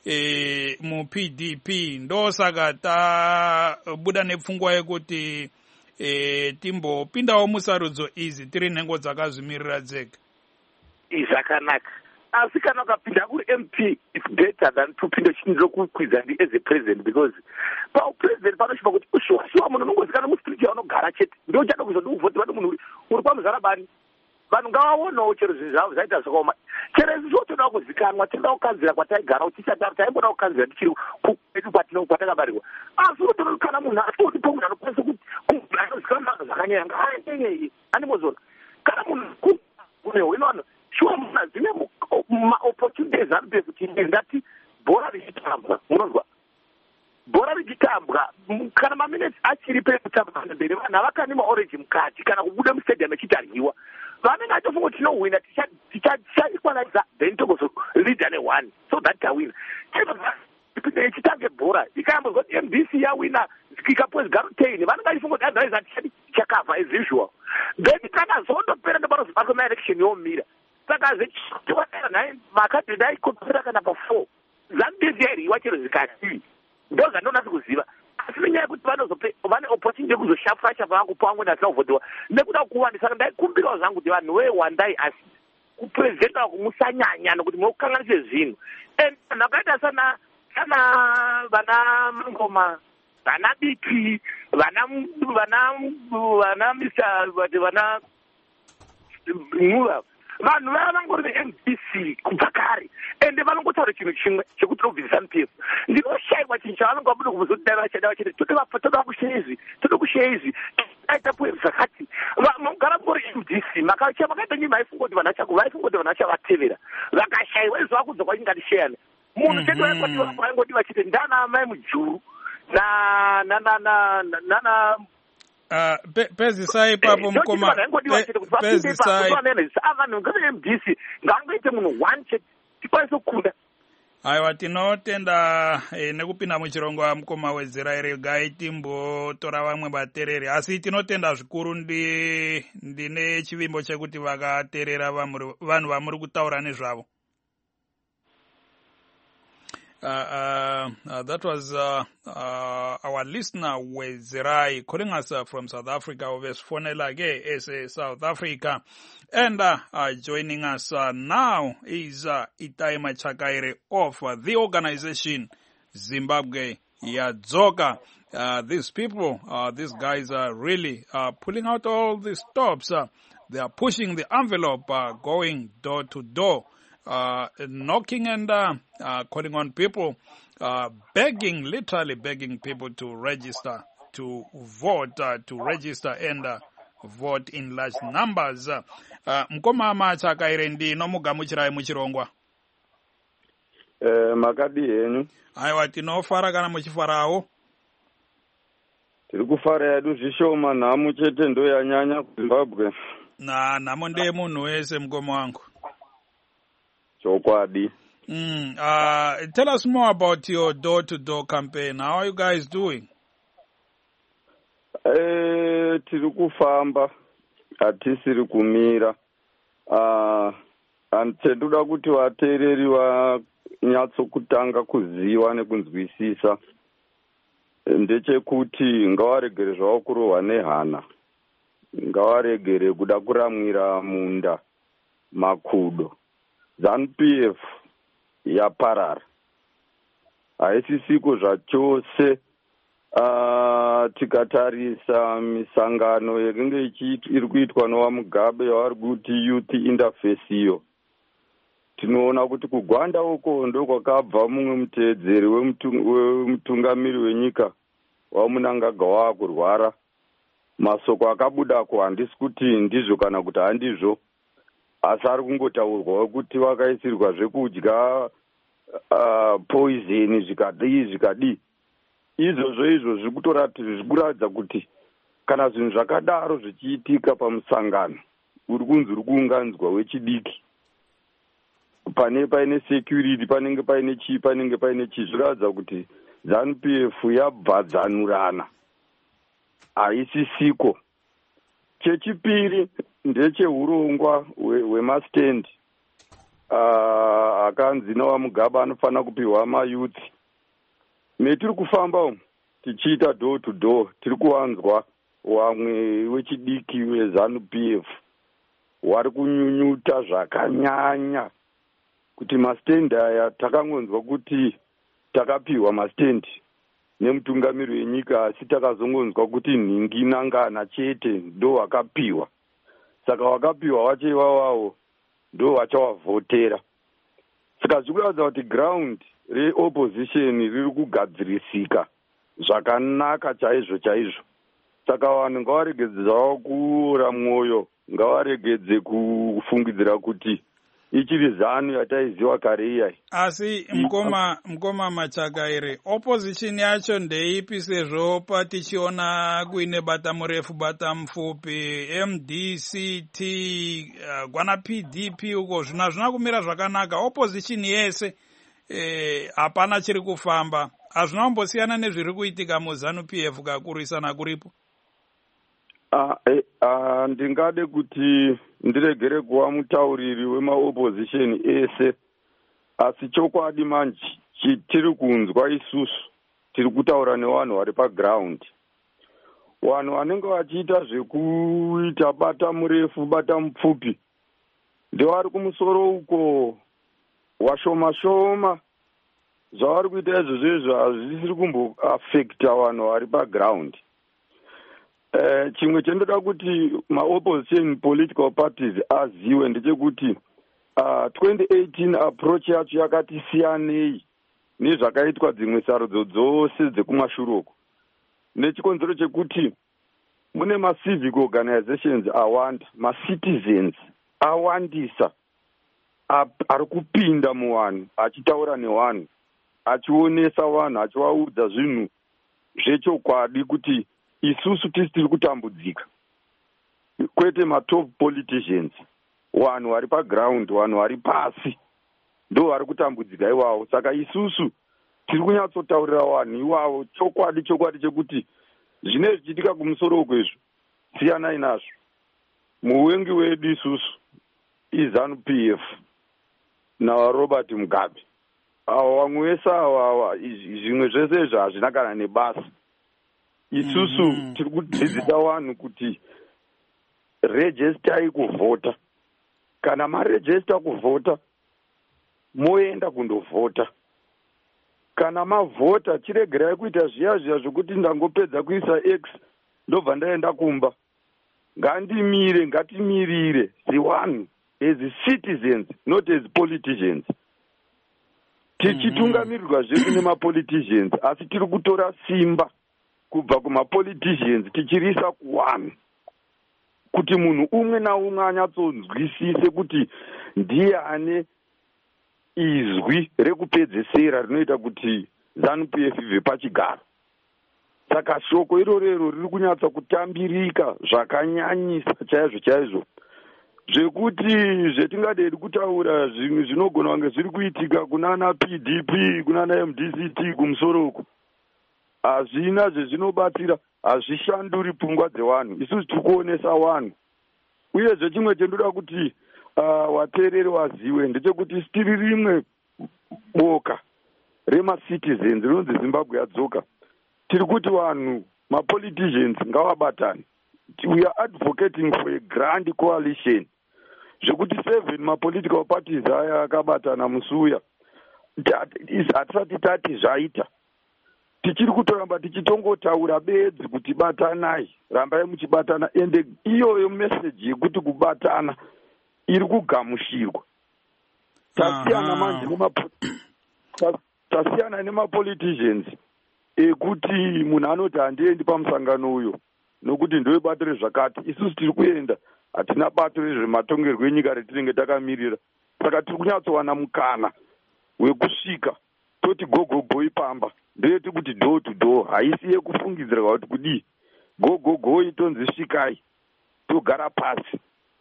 muPDP. Ndosaka tabuda nepfungwa yekuti timbopindawo musarudzo idzi tiri nhengo dzakazvimirira dzega. Zvakanaka, asi kana ukapinda kuri MP it's better than tupinde chinzo kukwidza ndi as a president, because paupresident panoshipa kuti ushuwa munhu unongozikana mustriti yaunogara chete ndo uchada kuzoti uvhoti vati munhu uri pamuzara bani. Vanhu ngavaonawo chero zvinhu zvavo zvaita zvakaoma. Chero izvi toda kuzikanwa, toda kukanzira kwataigara tichatari taimboda kukanzira tichiri kwedu kwatakabarirwa. Asi unotoona kana munhu atotipo munhu anokwanisa kuti anozikanwa vanhu zvakanyanya ngaanyenye andimozona kana munhu unewo inoano shuwa munhu azine maopportunities anope kuti ndati bhora richitambwa, unonzwa bhora richitambwa kana maminutes achiri pekutambwa mberi vanhu havakani maorange mukati kana kubuda mustadium echitaryiwa vanenge atofunga kuti tinohwina tichaequaliza then togozoleada ne1 so that tawina ichitange bhora ikayambozwa kuti MDC yawina ikapuwa zigaro 10 vanenge vachifunga kuti otherwise tichakavha as usual then kana zondopera ndopanozobatwa maelection yomira saka zechitoera naye makadhidi aikopera kana pa4 ZANU-PF yairyiwa chero zikati ndo zvandonasi kuziva asi nenyaya yekuti vane opportunity yekuzoshafura vakupa vamwe asina kuvhotiwa nekuda kuwanda saka ndaikumbirawo zvangu kuti vanhu wewandai asi kuprezidenta kumusanyanya nokuti munokukanganise zvinhu and vanhu vakaita sana vana Mangoma vana BP vana Muva vanhu vaya vangori veMDC kubva kare ende vanongotaura chinhu chimwe chekuti tobvisa ZANU-PF ndinoshayiwa chinhu chavanonga vabuda kuvozodai vachadai vachiti toda kusheya izvi aita poevu zvakati mugara mungori MDC makaita nyima vaifunga kuti vanhu vachavatevera vakashayiwa izvo vakudza kwachingatisheyana munhu chete vaingoti vachiti ndana mai mujuru nana pezisai papo mukoma pezisai vanhu ngave-MDC ngavangoite munhu one chete tikwanise kukunda. Aiwa tinotenda nekupinda muchirongo mukoma wezera regai timbotora vamwe vatereri asi tinotenda zvikuru ndine chivimbo chekuti vakaterera vanhu vamuri kutaura nezvavo. That was our listener Wezerai calling us from South Africa. Fonelage is South Africa. And joining us now is Itai Machakaire of the organization Zimbabwe Yadzoka. These people, these guys are really pulling out all the stops. They are pushing the envelope, going door to door. Knocking and calling on people, literally begging people to register, to vote, to register and vote in large numbers. Mkoma Machakaire ndino mugamuchirai muchirongwa. Makadi henyu. Aiwa tinofara kana muchifarawo. Tiri kufara yadu zvishoma nhamu chete ndo yanyanya kuZimbabwe. Nhamo ndeye munhu wese mukoma wangu. Chokwadi. Tell us more about your door-to-door campaign. How are you guys doing? Tiri kufamba, hatisiri kumira. Tendoda kuti vateereri vanyatsokutanga kuziva nekunzwisisa ndechekuti ngavaregere zvavo kurohwa nehana, ngavaregere kuda kuramwira munda makudo. ZANU-PF yaparara, haisisiko zvachose. Tikatarisa misangano yekunge iri kuitwa nowaMugabe yavari kuti youth interface iyo, tinoona kuti kugwanda uko ndo kwakabva mumwe muteedzeri wemutungamiri wenyika waMunangagwa waakurwara. Masoko akabudako handisi kuti ndizvo kana kuti handizvo, asi ari kungotaurwa kuti vakaisirwa zvekudya poison zvikadii. Izvozvo zviri kuratidza kuti kana zvinhu zvakadaro zvichiitika pamusangano uri kunzi uri kuunganidzwa wechidiki, paine security, panenge paine chii, zvinoratidza kuti ZANU-PF yabvadzanurana, haisisiko. Chechipiri ndecheurongwa hwemastendi akanzi nawaMugabe anofanira kupiwa mayuthi. Metiri kufamba umu tichiita door to door, tiri kuwanzwa wamwe wechidiki weZANU-PF wari kunyunyuta zvakanyanya kuti mastendi aya takangonzwa kuti takapiwa mastendi nemutungamiri wenyika, asi takazongonzwa kuti nhingi nangana chete ndo wakapiwa. Saka wakapiwa wacho iwawawo ndo wachawavhotera. Saka zvikuratidza kuti ground reopposition riri kugadzirisika zvakanaka chaizvo. Saka vanhu ngavaregedze zvavo kuora mwoyo, ngavaregedze kufungidzira kuti ichiri ZANU yataiziva kare iyai. Asi mkoma Machakaire, opposition yacho ndeipi sezvo patichiona kuine bata murefu bata mupfupi, MDCT, gwana PDP uko zvina kumira zvakanaka, opposition yese hapana chiri kufamba. Hazvina kumbosiyana nezviri kuitika muZANU PF kakurisana kuripo? Ndingade kuti ndiregere kuva mutauriri wemaopposition ese, asi chokwadi manje chitiri kunzwa isusu tiri kutaura nevanhu vari paground. Vanhu vanenge vachiita zvekuita bata murefu bata mupfupi ndevari kumusoro uko washoma zvavari kuita izvozvo hazvisiri kumboafekta vanhu vari paground. Chimwe chendoda kuti maopposition political parties aziwe ndechekuti 2018 approach yacho yakati siyanei nezvakaitwa dzimwe sarudzo dzose dzekumashuruko, nechikonzero chekuti mune macivic organizations awanda, macitizens awandisa ari kupinda muvanhu achitaura nevanhu, achionesa vanhu, achivaudza zvinhu zvechokwadi kuti isusu tiri kutambudzika, kwete matop politicians. Vanhu vari paground, vanhu vari pasi ndo vari kutambudzika iwavo. Saka isusu tiri kunyatsotaurira vanhu iwavo chokwadi chekuti zvine zvichiitika kumusoro ukwezvo siyanai nazvo. Muwengi wedu isusu iZANU PF naRobert Mugabe. Avo vamwe vese ava zvimwe zvese izvo hazvina kana nebasa. Isusu tiri kudzidzisa vanhu kuti registai kuvhota. Kana maregista kuvhota, moenda kundovhota. Kana mavhota, chiregerai kuita zviya zvokuti ndangopedza kuisa X ndobva ndaenda kumba. Ngatimirire ziwanhu as citizens, not as politicians. Tichitungamirirwa zvedu nemapoliticians, asi tiri kutora simba kubva kumapoliticians tichirisa kuwanhu, kuti munhu umwe naumwe anyatsonzwisise kuti ndiye ane izwi rekupedzesera rinoita kuti ZANU PF ibve pachigaro. Saka shoko irorero riri kunyatsa kutambirika zvakanyanyisa chaizvo zvekuti zvetingadedi kutaura zvimwe zvinogona kunge zviri kuitika kunana PDP kunana MDCT kumusoro uko hazvina zvezvinobatsira, hazvishanduri pfungwa dzevanhu. Isusu tiri kuonesa vanhu. Uyezve chimwe chendoda kuti vateereri vazive ndechekuti tiri rimwe boka remacitizens rinonzi Zimbabwe yadzoka. Tiri kuti vanhu mapoliticians ngavabatane. We are advocating for a grand coalition. Zvekuti 7 mapolitical parties aya akabatana musuya. Hatisati tati zvaita. Tichiri kutoramba tichitongotaura bedzi kuti batanai, rambai muchibatana, ende iyoyo message yekuti kubatana iri kugamushirwa. Tasiyana manje tasiyana nemapoliticians ekuti munhu anoti handiendi pamusangano uyo nokuti ndoibato rezvakati. Isusu tiri kuenda, hatina bato rezvematongerwo enyika retinenge takamirira. Saka tiri kunyatsowana mukana wekusvika toti gogogo ipamba, ndeyeti kuti door to door, haisi yekufungidzirwa kuti kudii. Gogogo itonzi svikai togara pasi.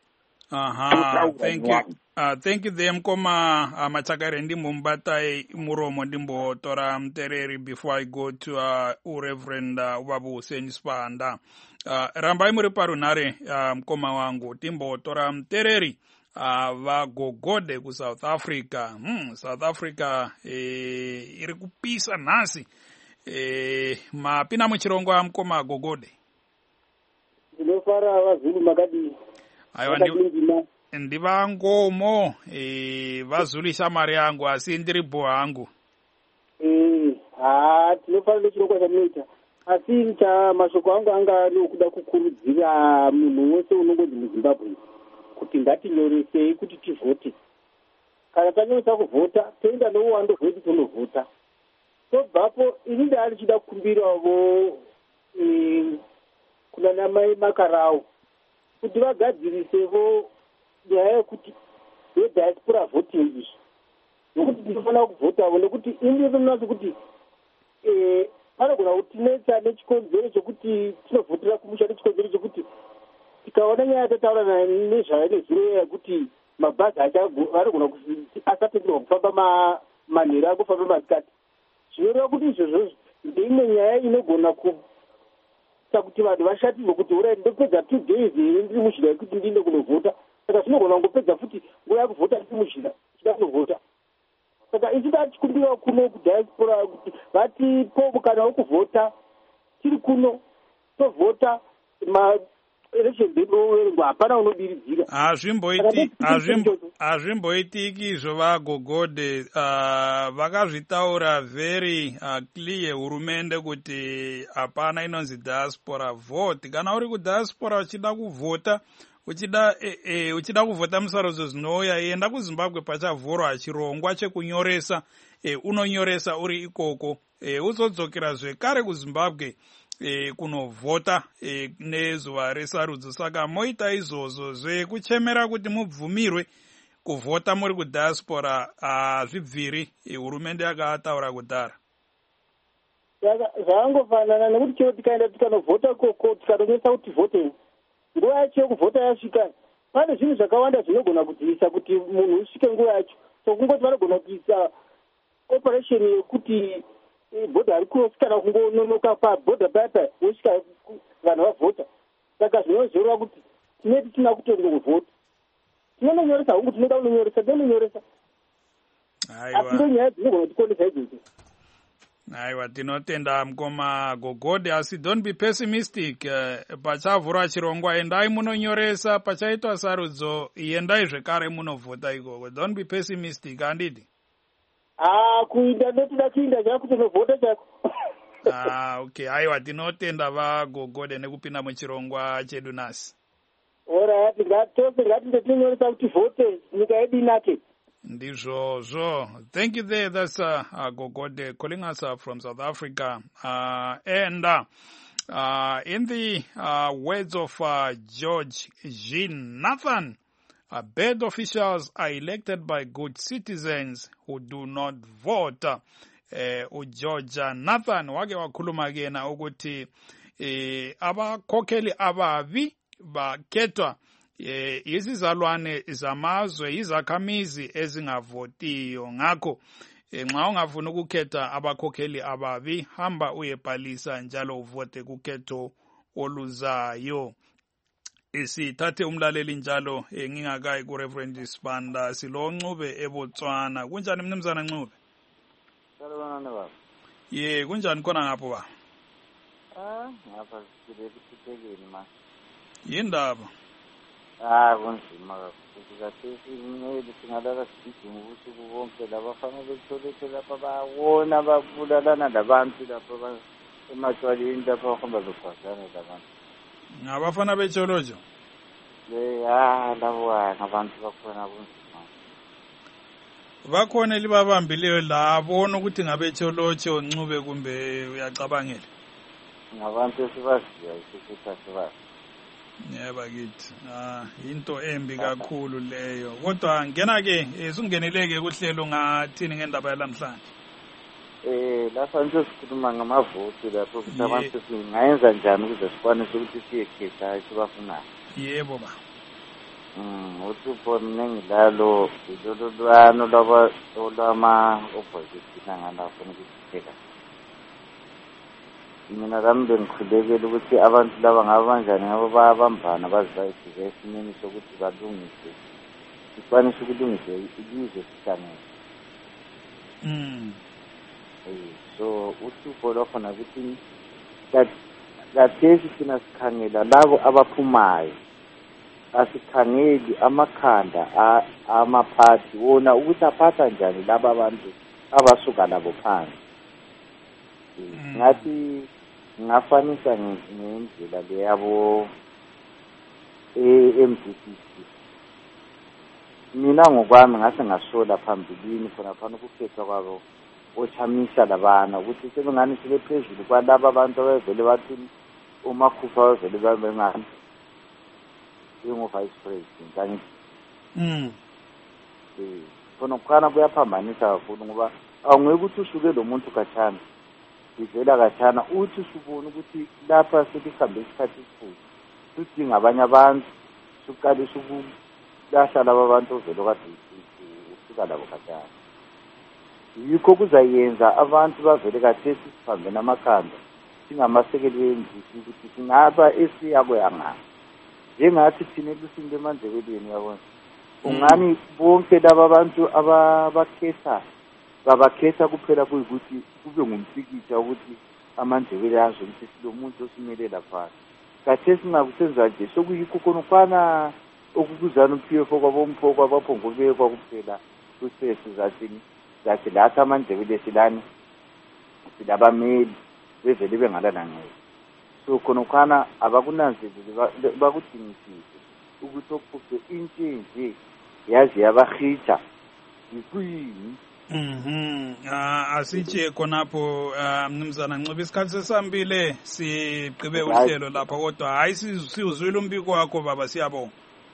Thank you there mkoma Machakaire ndimbomubatai muromo ndimbotora mutereri before I go to Reverend Ubabu Hussein Spanda. Rambai muri parunhare mkoma wangu timbotora mutereri vaGogode kuSouth Africa. South Africa iri kupisa nhasi. Mapina muchirongo mkoma Gogode. Ndinofara vazulu makadi. Aiwa ndivangomo vazulu shamari yangu asi ndiri bho hangu. Tinofanira chirongwa chatinoita. Asi mashoko angu anga nokuda kukurudzira munhu wese unongonzi muZimbabwe kuti ngatinyoresei kuti tivhote. Kana tanyoresa kuvhota, toenda nouwando hwedu tonovhota. Tobvapo ini ndari chida kukumbirawo kuna mai Makarao kuti vagadziriseo nyaya yekuti yediaspora voting iyi nokuti tinofanira kuvhotawo nekuti indinonaso kuti panogona kutinetsa nechikonzero chekuti tinovhotera kumusha nechikonzero chekuti tikaona nyaya tataura nezvayo nezuro yekuti mabhazi anogona asatenderwa kufamba manhero akufamba masikati zvinoreva kuti izvozvo ndeimwe nyaya inogona kuita kuti vanhu vashatirwe kuti urai ndopedza 2 days ndiri muzhira yekuti ndiende kunovhota saka zvinogona kungopedza futi nguva yakuvhota ndiri muzhira chida kunovhota saka isu tachikumbira kuno kudiaspora kuti vatipo mukana wekuvhota tiri kuno tovhota election date overengwa hapana unodiridzira hazvimboitiki izvo vaGogodhe vakazvitaura very clear hurumende kuti hapana inonzi diaspora vote. Kana uri kudiaspora uchida kuvhota uchida kuvhota musarudzo zvinouya enda kuZimbabwe pachavhurwa chirongwa chekunyoresa unonyoresa uri ikoko uzodzokera zvekare kuZimbabwe kunovhota nezuva resarudzo. Saka moita izvozvo zvekuchemera kuti mubvumirwe kuvhota muri kudiaspora hazvibviri hurumende yakataura kudhara. zvakangofanana nekuti chero tikaenda tikanovhota koko tikanonesa kuti vote nguva yacho yekuvhota yasvika pane zvinhu zvakawanda zvinogona kudziisa kuti munhu usvike nguva yacho so kungoti vanogona kuisa operation yekuti bhodha ari cross kana kungononoka pabhodha papa wosvika vanhu vavhota saka zvinozoreva kuti tineti tina kutongovhota tinononyoresa hungu tinoda kunonyoresa tinononyoresa asi ndo nyaya dzinogona kutikondesa idzodzo. Aiwa, tinotenda mukoma Gogodhe, asi don't be pessimistic. Pachavhurwa chirongwa endai munonyoresa, pachaitwa sarudzo endai zvekare munovhota ikoko. Don't be pessimistic, handiti? Kuinda ndotoda kuinda zvakuti unovhota chako. Okay, aiwa, tinotenda vaGogodhe nekupinda muchirongwa chedu nhasi. Alright, ngatinge tinonyoresa kuti vote nyika yedu inake. Ndizvozvo. Thank you there. That's Gogodhe calling us from South Africa. And in the words of George Jean Nathan, bad officials are elected by good citizens who do not vote. George Nathan wake wakhuluma kena ukuthi abakhokheli ababi bakethwa izizalwane zamazwe izakhamizi ezingavotiyo. Ngakho nxa ungafuna ukukhetha abakhokheli ababi hamba uyebhalisa njalo uvote kukhetho oluzayo. Sithathe umlaleli njalo ngingakayi ku Reverend Sibanda silo Ncube eBotswana. Kunjani mnumzana Ncube? Salibona baba. Kunjani khona ngapho ba? Ngapha sikuthekeni ma. Yindaba? Kunzima kakhulu kathesi singalala sigijima ubusuku bonke labafana betholethe lapha bawona babulalana labantu lapha ematshwaleni lapha bahamba bekhwazana labantu. Ngabafana betsholotsho? Labo ngabantu bakhona kunzima. Bakhona libabambileyo labona ukuthi ngabetsholotsho Ncube kumbe uyacabangela? Ngabantu esibaziyo isikhutha sibazi. Yeba kithi into embi kakhulu leyo. Kodwa ngena ke sungeneleke kuhlelo ngathini ngendaba yalamhlanje? Lapha nje sikhuluma ngamavoti lapho ukuthi abantu singayenza njani ukuze sikwanise ukuthi siyekhetha esibafunayo. Yebo ba. Uthupho nengilalo idololwano lama opposition ngalapho ngikutheka. Mina lami bengikhulekela ukuthi abantu laba ngabanjani ngabo bayabambana bazayifika esimeni sokuthi balungise sikwanise ukulungisa ilizwe sihlangene. So uthupho lwakhona ukuthi kathesi thina sikhangela labo abaphumayo, asikhangeli amakhanda amaphathi wona ukuthi aphatha njani laba abantu abasuka labo phansi. Ngathi ngafanisa ngendlela leyabo MDC. Mina ngokwami ngase ngasola phambilini khona phana ukukhethwa kwabo ochamisa labana ukuthi sebengani sibe phezulu kwalabo abantu abavele bathi umakhupha bavele bengani vice president kanti khona kukhana kuyaphambanisa kakhulu ngoba awungeke ukuthi usuke lo muntu khatshana ivela khatshana uthi usubona ukuthi lapha selihambe isikhathi esikhulu sidinga abanye abantu suqalisa ukulahla laba bantu ovele kade ufika labo khatshana. Yikho kuzayenza abantu bavele kathesi sihambe namakhanda singamasekeli wemzisi ukuthi singaba esiyakweyangaphi njengathi thina elusini emandebeleni yabona ungani bonke laba bantu abakhetha babakhetha kuphela kuyikuthi kube ngumfikisha ukuthi amandebele azo ukuthi silomuntu osimele lapha kathesi singakusenza nje sokuyikho khona ufana okukuzana uPF kwabomfo kwabaphongolwe kwakuphela kusesi zathi lathi amandebele silani silabameli bevele bengalana ngeke so khona ukhana abakunanzelele bakudingisise ukuthi okuphuphe intshintshi yazi yabahitsha yikuyini. Asitshe khonapho mnumzana Ncube isikhathi sesambile sigqibe uhlelo lapha kodwa hayi siwuzwile umbiko wakho baba siyabonga.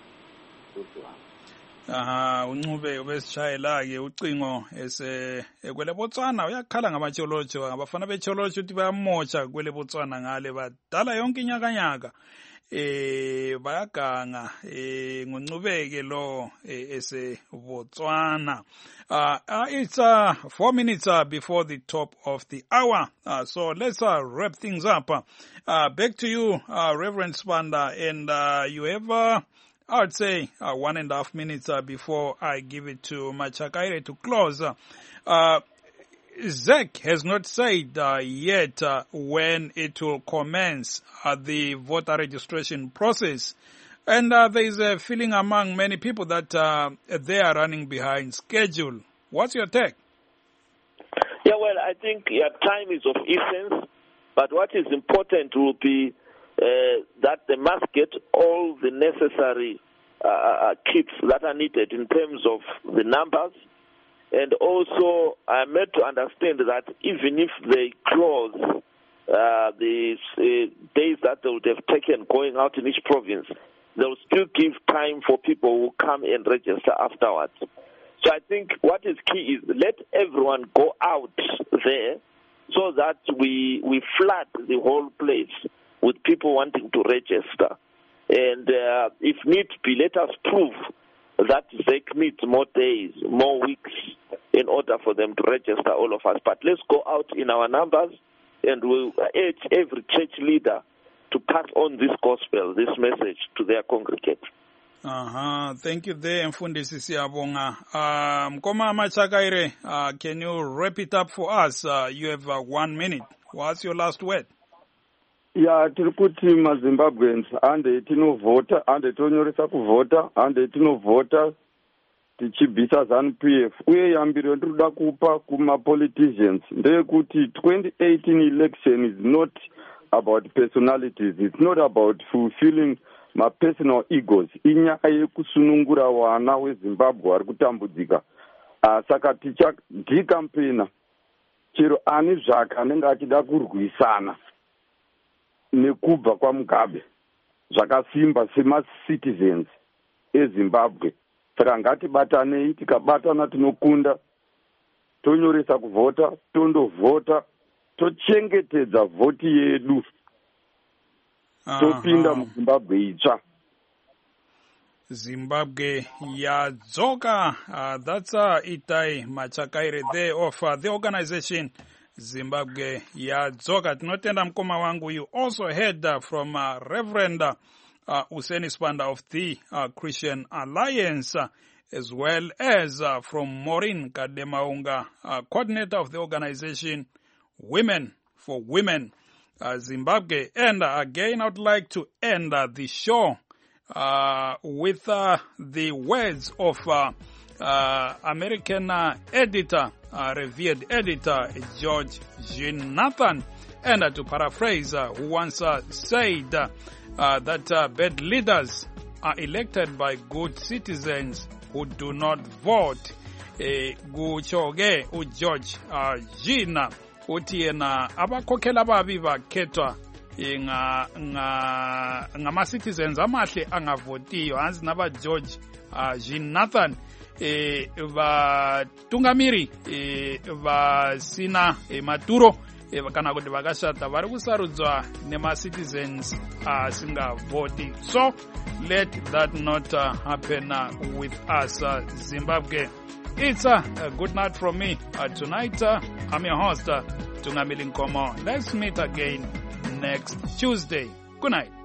UNcube ubesishayela ke ucingo ekwele Botswana uyakhala ngabacholojo ngabafana becholojo ukuthi bayamotsha kwele Botswana ngale badala yonke inyakanyaka bayaganga nguNcubeke lo Botswana. It's 4 minutes before the top of the hour, so let's wrap things up. Back to you, Reverend Sibanda, and you have I'd say 1.5 minutes before I give it to Machakaire to close. ZEC has not said yet when it will commence the voter registration process. And there is a feeling among many people that they are running behind schedule. What's your take? Yeah, well, I think time is of essence. But what is important will be that they must get all the necessary kits that are needed in terms of the numbers. And also, I'm made to understand that even if they close the days that they would have taken going out in each province, they will still give time for people who come and register afterwards. So I think what is key is let everyone go out there so that we flood the whole place with people wanting to register. And if need be, let us prove that ZEC needs more days, more weeks in order for them to register all of us. But let's go out in our numbers and we'll urge every church leader to pass on this gospel, this message to their congregants. Thank you there, Mfundisi Siyabonga. Mkoma Machakaire, can you wrap it up for us? You have 1 minute. What's your last word? Yeah, tirikuti maZimbabweans ande tinovhota, ande tonyoresa kuvhota, ande tinovhota tichibvisa ZANU-PF. Uye yambiro ndinoda kupa kuma-politicians ndeyekuti 2018 election is not about personalities. It's not about fulfilling my personal egos. Inyaya yekusunungura wana weZimbabwe vari kutambudzika. Saka tichadikampena chero ani zvake anenge achida kurwisana nekubva kwaMugabe zvakasimba sema-citizens eZimbabwe. Saka ngatibatanei, tikabatana tinokunda, tonyoresa kuvhota, tondovhota, tochengetedza vhoti yedu, topinda muZimbabwe itsva. Zimbabwe yadzoka. That's Itai Machakaire there of the organization Zimbabwe yadzoka. Tinotenda mkoma wangu. You also heard from Reverend Useni Sibanda of the Christian Alliance, as well as from Maureen Kademaunga, coordinator of the organization Women for Women Zimbabwe. And again, I would like to end the show with the words of American editor, revered editor George Jean Nathan, and to paraphrase, who once said that bad leaders are elected by good citizens who do not vote. Guchoge uGeorge Jean uti yena abakhokela babi bakhethwa ngama-citizens amahle angavotiyo hansi naba-George Jean Nathan vatungamiri vasina maturo kana kuti vakashata vari kusarudzwa nema-citizens asingavoti. So let that not happen with us, Zimbabwe. It's a good night from me. Tonight, I'm your host, Tungamili Nkomo. Let's meet again next Tuesday. Good night.